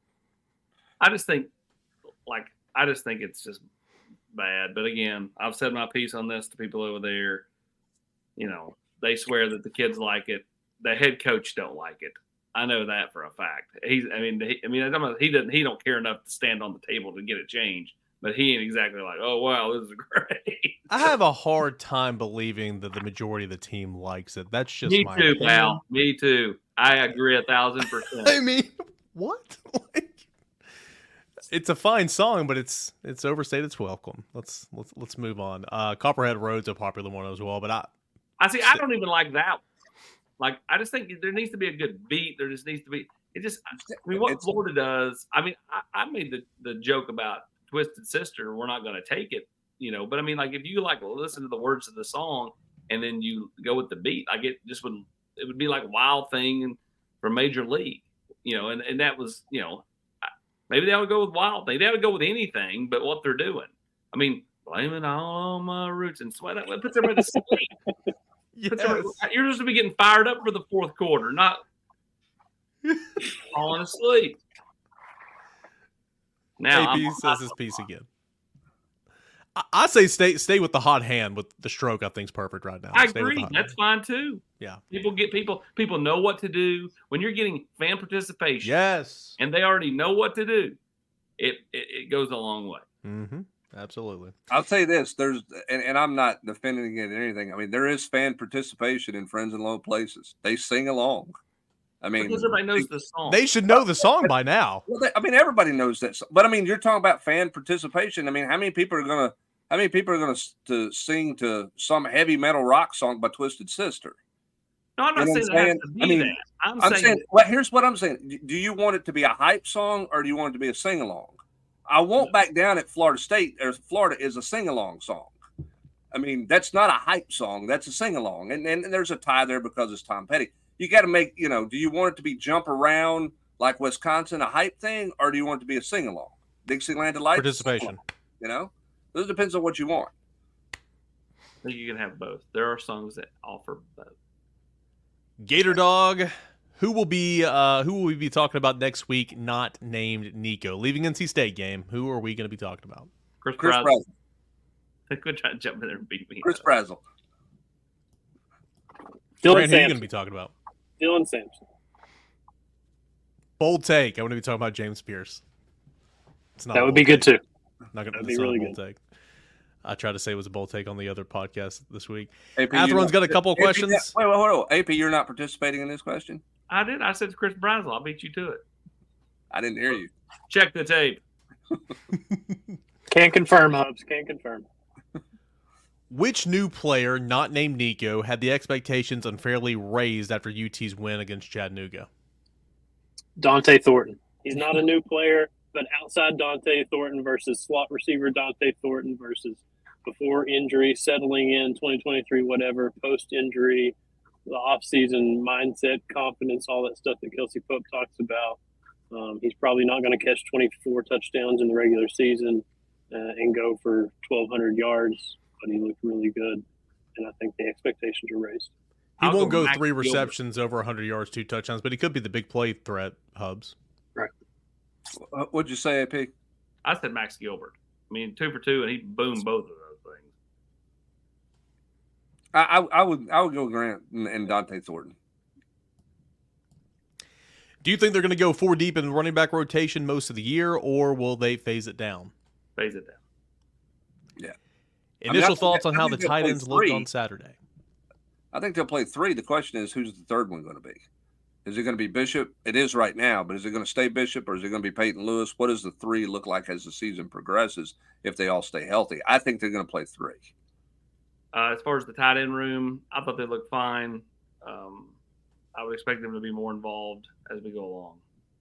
I just think, like, I just think it's just bad. But again, I've said my piece on this to people over there. You know, they swear that the kids like it. The head coach don't like it. I know that for a fact. He's, I mean, he, I mean, he doesn't, he don't care enough to stand on the table to get it changed. But he ain't exactly like, oh wow, this is great. I have a hard time believing that the majority of the team likes it. That's just me my too, opinion. pal. Me too. I agree a thousand percent. I mean, what? Like, it's a fine song, but it's it's overstayed its welcome. Let's let's let's move on. Uh, Copperhead Road's a popular one as well, but I. I see. I don't even like that. Like, I just think there needs to be a good beat. There just needs to be. It just. I mean, what it's, Florida does. I mean, I, I made the, the joke about Twisted Sister. We're not going to take it, you know. But I mean, like, if you like listen to the words of the song and then you go with the beat, like it just would. It would be like Wild Thing from Major League, you know. And, and that was, you know, maybe they would go with Wild Thing. They would go with anything but what they're doing. I mean, blame it all on my roots and sweat. It puts everybody to sleep. Yes. You're just to be getting fired up for the fourth quarter, not falling asleep. Now A P I'm, says his piece again. I, I say stay stay with the hot hand with the stroke. I think is perfect right now. I Stay agree. That's hand. fine too. Yeah. People get people. People know what to do when you're getting fan participation. Yes. And they already know what to do. It it, it goes a long way. Mm-hmm. Absolutely. I'll say this: there's, and, and I'm not defending it or anything. I mean, there is fan participation in Friends in Low Places. They sing along. I mean, because everybody knows they, the song. They should know the song by now. Well, they, I mean, everybody knows that. But I mean, you're talking about fan participation. I mean, how many people are gonna? How many people are gonna to sing to some heavy metal rock song by Twisted Sister? No, I'm not you know saying it has to be I mean, that. I'm, I'm saying, saying well, here's what I'm saying. Do you want it to be a hype song or do you want it to be a sing along? I won't back down at Florida State. Or Florida is a sing-along song. I mean, that's not a hype song. That's a sing-along. And, and there's a tie there because it's Tom Petty. You got to make, you know, do you want it to be jump around like Wisconsin, a hype thing, or do you want it to be a sing-along? Dixieland Delight? Participation. You know? It depends on what you want. I think you can have both. There are songs that offer both. Gator Dog. Who will be uh, who will we be talking about next week? Not named Nico. Leaving N C State game. Who are we going to be talking about? Chris, Chris Brazzell. Brazzell. Quit trying to jump in there and beat me. Chris Brazzell. Dylan Brand, who are you Sampson. going to be talking about? Dylan Sampson. Bold take. I want to be talking about James Pierce. It's not That a would be bold good take. too. Not gonna, That'd it's be not a really bold good. take. I tried to say it was a bold take on the other podcast this week. A P, Atheron's got a couple of A P, questions. Wait, wait, hold on. A P, you're not participating in this question? I did. I said Chris Brazzell. I'll beat you to it. I didn't hear you. Check the tape. Can't confirm, Hubs. Can't confirm. Which new player, not named Nico, had the expectations unfairly raised after U T's win against Chattanooga? Dante Thornton. He's not a new player, but outside Dante Thornton versus slot receiver Dante Thornton versus before injury, settling in twenty twenty-three, whatever, post-injury, the offseason mindset, confidence, all that stuff that Kelsey Pope talks about. Um, he's probably not going to catch twenty-four touchdowns in the regular season uh, and go for twelve hundred yards, but he looked really good, and I think the expectations are raised. He I'll won't go go Max three Gilbert. receptions over one hundred yards, two touchdowns, but he could be the big play threat, Hubs. Uh, What'd you say, A P? I said Max Gilbert. I mean, two for two, and he boomed both of those things. I, I, I would I would go Grant and, and Dante Thornton. Do you think they're going to go four deep in the running back rotation most of the year, or will they phase it down? Phase it down. Yeah. Initial I mean, I thoughts think- on I how the think they'll tight play ends looked three. on Saturday. I think they'll play three. The question is, who's the third one going to be? Is it going to be Bishop? It is right now, but is it going to stay Bishop or is it going to be Peyton Lewis? What does the three look like as the season progresses if they all stay healthy? I think they're going to play three. Uh, as far as the tight end room, I thought they looked fine. Um, I would expect them to be more involved as we go along.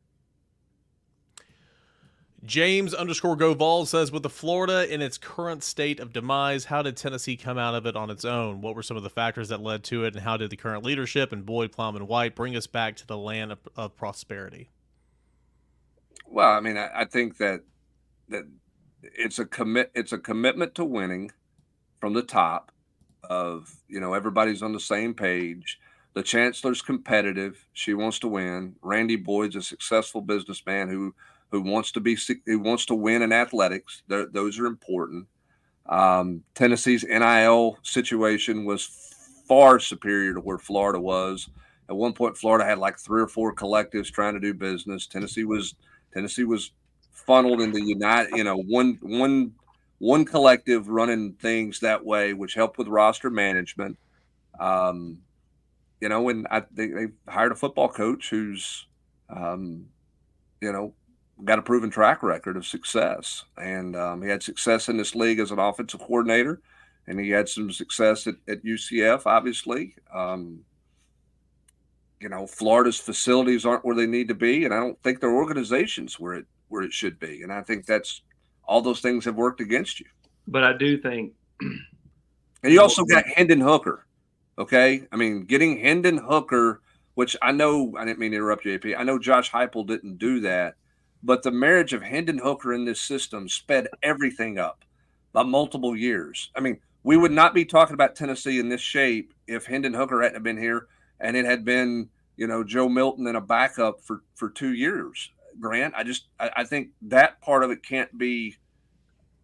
James underscore Goval says, with the Florida in its current state of demise, how did Tennessee come out of it on its own? What were some of the factors that led to it, and how did the current leadership and Boyd, Plum, and White bring us back to the land of, of prosperity? Well, I mean, I, I think that that it's a commit. It's a commitment to winning from the top. Of you know, everybody's on the same page. The chancellor's competitive; she wants to win. Randy Boyd's a successful businessman who. who wants to be who wants to win in athletics. They're, those are important. Um, Tennessee's N I L situation was far superior to where Florida was. At one point, Florida had like three or four collectives trying to do business. Tennessee was Tennessee was funneled into United, you know, one one one collective running things that way, which helped with roster management. Um, you know, and I they, they hired a football coach who's, um, you know. got a proven track record of success. And um, he had success in this league as an offensive coordinator, and he had some success at, at U C F, obviously. Um, you know, Florida's facilities aren't where they need to be, and I don't think their organization's where it where it should be. And I think that's all those things have worked against you. But I do think And you also got Hendon Hooker, okay? I mean, getting Hendon Hooker, which I know, I didn't mean to interrupt you, A P. I know Josh Heupel didn't do that. But the marriage of Hendon Hooker in this system sped everything up by multiple years. I mean, we would not be talking about Tennessee in this shape if Hendon Hooker hadn't been here and it had been, you know, Joe Milton and a backup for, for two years. Grant, I just I, I think that part of it can't be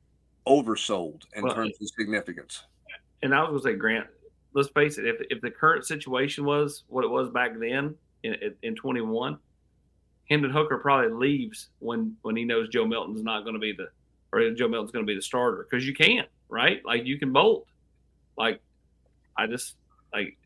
oversold in well, terms of significance. And I was going to say, Grant, let's face it, if if the current situation was what it was back then in in twenty-one, Hendon Hooker probably leaves when when he knows Joe Milton's not going to be the or Joe Milton's going to be the starter, because you can't, right? Like, you can bolt. Like, I just like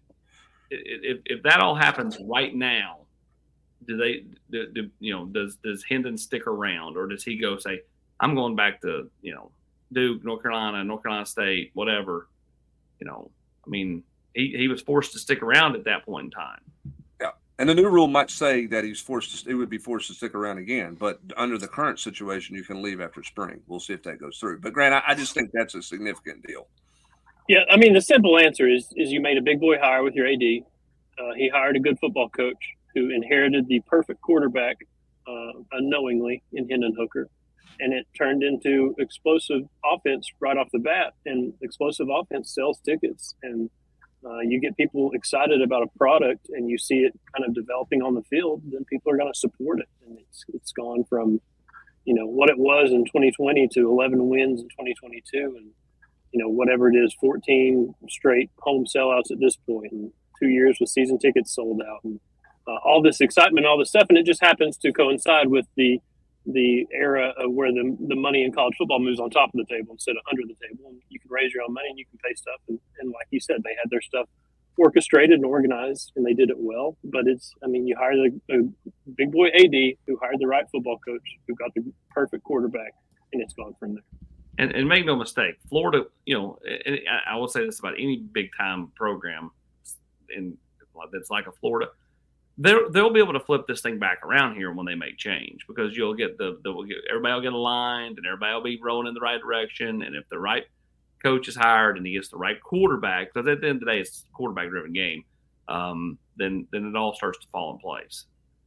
if if that all happens right now, do they do, do you know does does Hendon stick around, or does he go say, I'm going back to, you know, Duke, North Carolina, North Carolina State, whatever? You know, I mean, he, he was forced to stick around at that point in time. Yeah. And the new rule might say that he's forced to, it would be forced to stick around again. But under the current situation, you can leave after spring. We'll see if that goes through. But, Grant, I, I just think that's a significant deal. Yeah, I mean, the simple answer is is you made a big boy hire with your A D. Uh, he hired a good football coach who inherited the perfect quarterback uh, unknowingly in Hendon Hooker. And it turned into explosive offense right off the bat. And explosive offense sells tickets. And uh, you get people excited about a product and you see it kind of developing on the field, then people are going to support it. And it's it's gone from, you know, what it was in twenty twenty to eleven wins in twenty twenty-two. And, you know, whatever it is, fourteen straight home sellouts at this point, and two years with season tickets sold out. And uh, all this excitement, all this stuff. And it just happens to coincide with the the era of where the the money in college football moves on top of the table instead of under the table. And you can raise your own money and you can pay stuff. And, and like you said, they had their stuff orchestrated and organized, and they did it well. But it's, I mean, you hired a, a big boy A D who hired the right football coach, who got the perfect quarterback, and it's gone from there. And, and make no mistake, Florida, you know, and I will say this about any big time program in that's like a Florida. They'll, they'll be able to flip this thing back around here when they make change, because you'll get the, the we'll get, everybody will get aligned and everybody will be rolling in the right direction. And if the right coach is hired and he gets the right quarterback, because at the end of the day, it's a quarterback driven game, um, then, then it all starts to fall in place.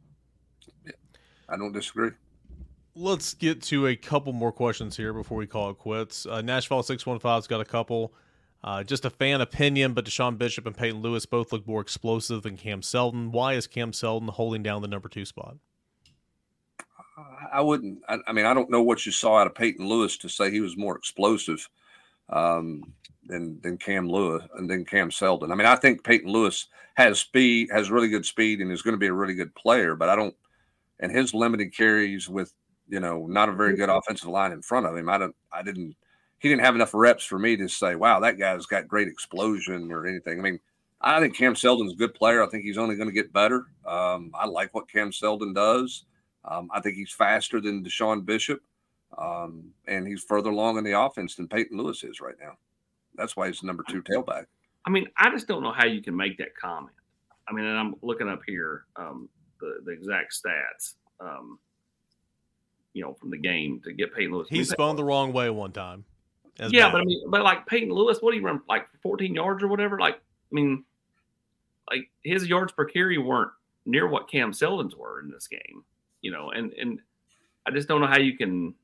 Yeah, I don't disagree. Let's get to a couple more questions here before we call it quits. Uh, Nashville six one five's got a couple. Uh, just a fan opinion, but Deshaun Bishop and Peyton Lewis both look more explosive than Cam Seldon. Why is Cam Seldon holding down the number two spot? I wouldn't. I, I mean, I don't know what you saw out of Peyton Lewis to say he was more explosive um, than than Cam Lewis and then Cam Seldon. I mean, I think Peyton Lewis has speed, has really good speed, and is going to be a really good player. But I don't. And his limited carries with, you know, not a very good offensive line in front of him. I don't. I didn't. He didn't have enough reps for me to say, wow, that guy's got great explosion or anything. I mean, I think Cam Seldon's a good player. I think he's only going to get better. Um, I like what Cam Seldon does. Um, I think he's faster than Deshaun Bishop, um, and he's further along in the offense than Peyton Lewis is right now. That's why he's the number two tailback. I mean, I just don't know how you can make that comment. I mean, and I'm looking up here um, the, the exact stats, um, you know, from the game to get Peyton Lewis. He spun the wrong way one time. Yeah, bad. but I mean, but like Peyton Lewis, what do you run, like fourteen yards or whatever? Like, I mean, like his yards per carry weren't near what Cam Seldon's were in this game, you know, and and I just don't know how you can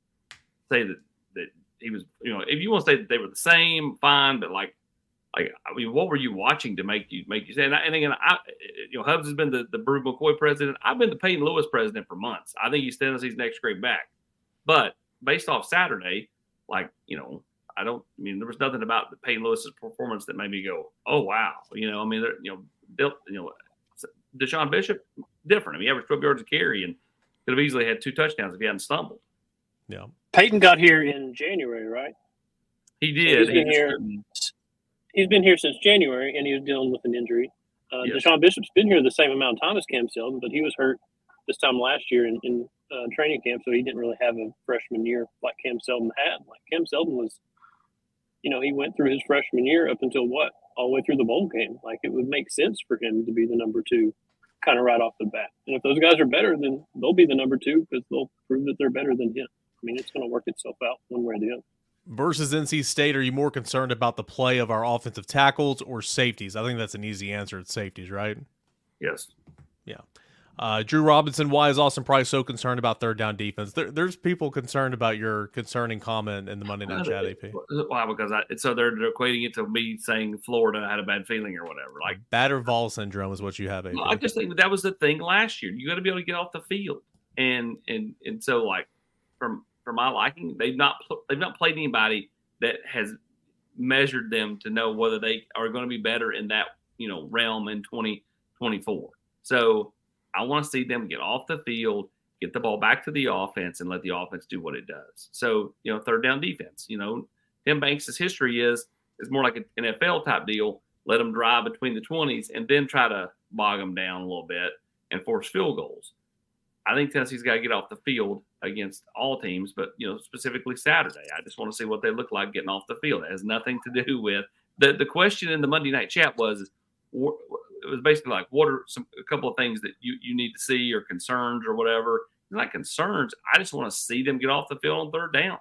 say that that he was, you know, if you want to say that they were the same, fine, but like, like I mean, what were you watching to make you make you say? And, I, and again, I, you know, Hubbs has been the the Brew McCoy president. I've been the Peyton Lewis president for months. I think he's Tennessee's next great back, but based off Saturday. Like, you know, I don't, I mean, there was nothing about the Peyton Lewis's performance that made me go, oh, wow. You know, I mean, you know, you know, Deshaun Bishop, different. I mean, he averaged twelve yards a carry and could have easily had two touchdowns if he hadn't stumbled. Yeah. Peyton got here in January, right? He did. He's been, he here, he's been here since January, and he was dealing with an injury. Uh, yes. Deshaun Bishop's been here the same amount of time as Cam Seldon, but he was hurt this time last year in, in uh, training camp, so he didn't really have a freshman year like Cam Seldon had. Like Cam Seldon was, you know, he went through his freshman year up until what? All the way through the bowl game. Like it would make sense for him to be the number two kind of right off the bat. And if those guys are better, then they'll be the number two because they'll prove that they're better than him. I mean, it's going to work itself out one way or the other. Versus N C State, are you more concerned about the play of our offensive tackles or safeties? I think that's an easy answer. It's safeties, right? Yes. Yeah. Uh, Drew Robinson, why is Austin Price so concerned about third down defense? There, there's people concerned about your concerning comment in the Monday Night Chat, A P. Why? Because I, so they're, they're equating it to me saying Florida had a bad feeling or whatever. Like Bader-Vol syndrome is what you have, A P. I just think that was the thing last year. You got to be able to get off the field, and and and so like from for my liking. They've not they've not played anybody that has measured them to know whether they are going to be better in that, you know, realm in twenty twenty-four. So I want to see them get off the field, get the ball back to the offense, and let the offense do what it does. So, you know, third down defense. You know, Tim Banks' history is is more like an N F L type deal. Let them drive between the twenties and then try to bog them down a little bit and force field goals. I think Tennessee's got to get off the field against all teams, but, you know, specifically Saturday. I just want to see what they look like getting off the field. It has nothing to do with the the question in the Monday night chat was, it was basically like, what are some a couple of things that you, you need to see or concerns or whatever. It's not concerns. I just want to see them get off the field on third down.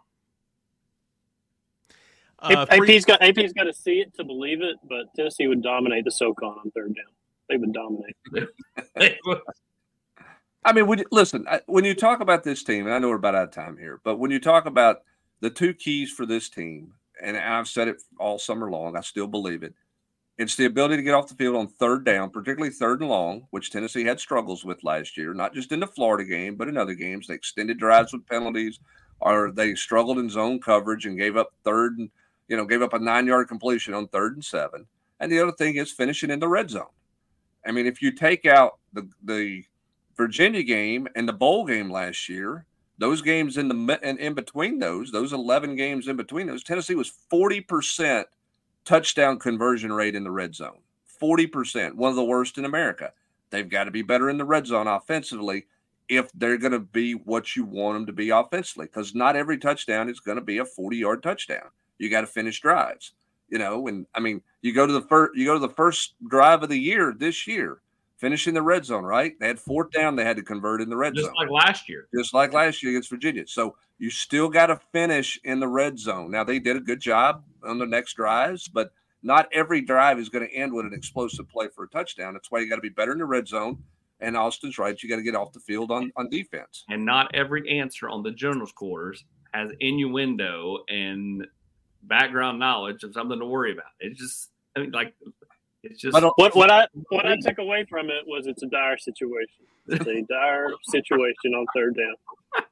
Uh, A P's got A P's got to see it to believe it, but Tennessee would dominate the SoCon on third down. They would dominate. I mean, when, listen, when you talk about this team, and I know we're about out of time here, but when you talk about the two keys for this team, and I've said it all summer long, I still believe it, it's the ability to get off the field on third down, particularly third and long, which Tennessee had struggles with last year, not just in the Florida game, but in other games. They extended drives with penalties, or they struggled in zone coverage and gave up third and, you know, gave up a nine-yard completion on third and seven. And the other thing is finishing in the red zone. I mean, if you take out the the Virginia game and the bowl game last year, those games in the and in between those, those eleven games in between those, Tennessee was forty percent touchdown conversion rate in the red zone. forty percent, one of the worst in America. They've got to be better in the red zone offensively if they're going to be what you want them to be offensively, because not every touchdown is going to be a forty-yard touchdown. You got to finish drives, you know. And I mean, you go to the first, you go to the first drive of the year this year, finish in the red zone, right? They had fourth down, they had to convert in the red Just zone, like last year. just like last year against Virginia. So you still got to finish in the red zone. Now they did a good job on the next drives, but not every drive is going to end with an explosive play for a touchdown. That's why you got to be better in the red zone. And Austin's right, you got to get off the field on on defense. And not every answer on the general's quarters has innuendo and background knowledge of something to worry about. It's just, I mean, like, it's just what what I what I took away from it was it's a dire situation. It's a dire situation on third down.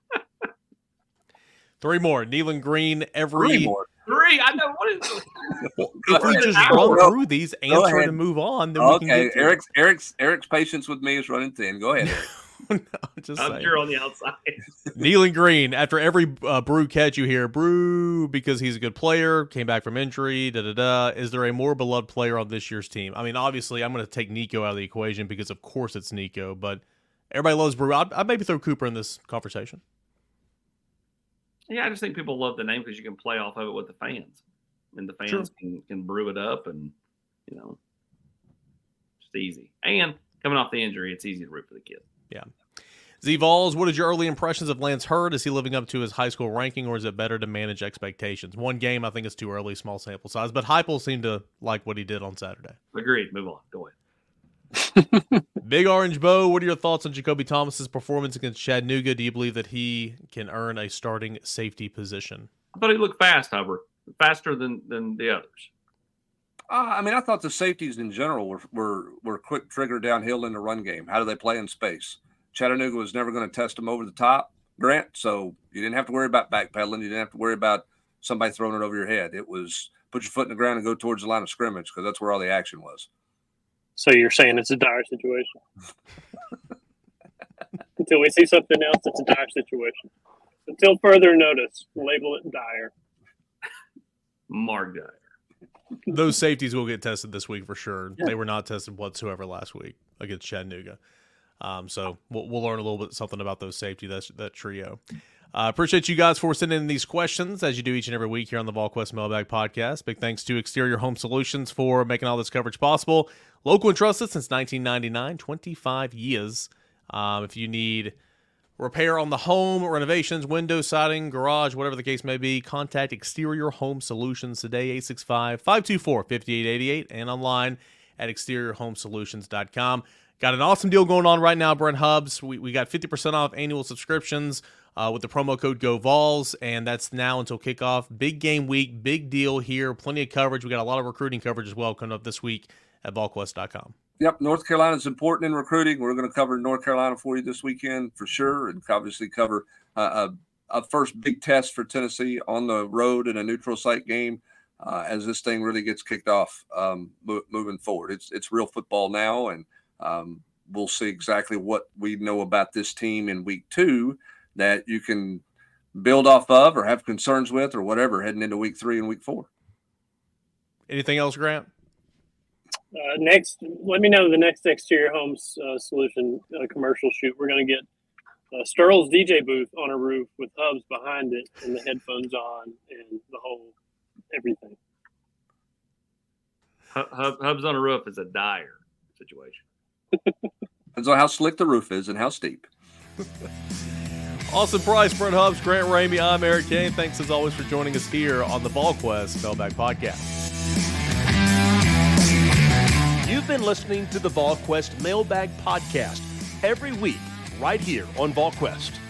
Three more. Nealon Green every. Three more. Three. I know what is. If we just run through these, answer it and move on, then we can Okay, get to Eric's Eric's Eric's patience with me is running thin. Go ahead, Eric. no, just I'm saying. sure on the outside. Nealon Green, after every uh, Brew catch you hear, Brew, because he's a good player, came back from injury, da-da-da. Is there a more beloved player on this year's team? I mean, obviously, I'm going to take Nico out of the equation because, of course, it's Nico, but everybody loves Brew. I'd, I'd maybe throw Cooper in this conversation. Yeah, I just think people love the name because you can play off of it with the fans. And the fans Sure. can, can brew it up and, you know, it's easy. And coming off the injury, it's easy to root for the kid. Yeah. Z Vols, what is your early impressions of Lance Hurd? Is he living up to his high school ranking, or is it better to manage expectations? One game, I think it's too early, small sample size, but Heupel seemed to like what he did on Saturday. Agreed. Move on. Go ahead. Big Orange Bow, what are your thoughts on Jacoby Thomas's performance against Chattanooga? Do you believe that he can earn a starting safety position? I thought he looked fast, Hubbard. Faster than, than the others. Uh, I mean, I thought the safeties in general were, were were quick trigger downhill in the run game. How do they play in space? Chattanooga was never going to test them over the top, Grant, so you didn't have to worry about backpedaling. You didn't have to worry about somebody throwing it over your head. It was put your foot in the ground and go towards the line of scrimmage because that's where all the action was. So you're saying it's a dire situation? Until we see something else, it's a dire situation. Until further notice, label it dire. Mark Dyer. Those safeties will get tested this week for sure. Yeah. They were not tested whatsoever last week against Chattanooga. Um, so we'll, we'll learn a little bit something about those safety, that, that trio. I uh, appreciate you guys for sending in these questions as you do each and every week here on the VolQuest Mailbag Podcast. Big thanks to Exterior Home Solutions for making all this coverage possible. Local and trusted since nineteen ninety-nine, twenty-five years. Um, if you need repair on the home, renovations, window siding, garage, whatever the case may be, contact Exterior Home Solutions today, eight six five, five two four, five eight eight eight, and online at exterior home solutions dot com. Got an awesome deal going on right now, Brent Hubbs. We, we got fifty percent off annual subscriptions uh, with the promo code GOVOLS, and that's now until kickoff. Big game week, big deal here, plenty of coverage. We got a lot of recruiting coverage as well coming up this week at vol quest dot com. Yep, North Carolina is important in recruiting. We're going to cover North Carolina for you this weekend for sure, and obviously cover uh, a first big test for Tennessee on the road in a neutral site game uh, as this thing really gets kicked off um, mo- moving forward. It's it's real football now, and um, we'll see exactly what we know about this team in week two that you can build off of or have concerns with or whatever heading into week three and week four. Anything else, Grant? Uh, next, let me know the next Exterior Homes uh, Solution uh, commercial shoot. We're going to get uh, Sterl's D J booth on a roof with hubs behind it and the headphones on and the whole everything. Hub, hubs on a roof is a dire situation. Depends on how slick the roof is and how steep. Austin Price, Brent Hubbs, Grant Ramey, I'm Eric Kane. Thanks as always for joining us here on the VolQuest Mailbag Podcast. You've been listening to the VolQuest Mailbag Podcast every week right here on VolQuest.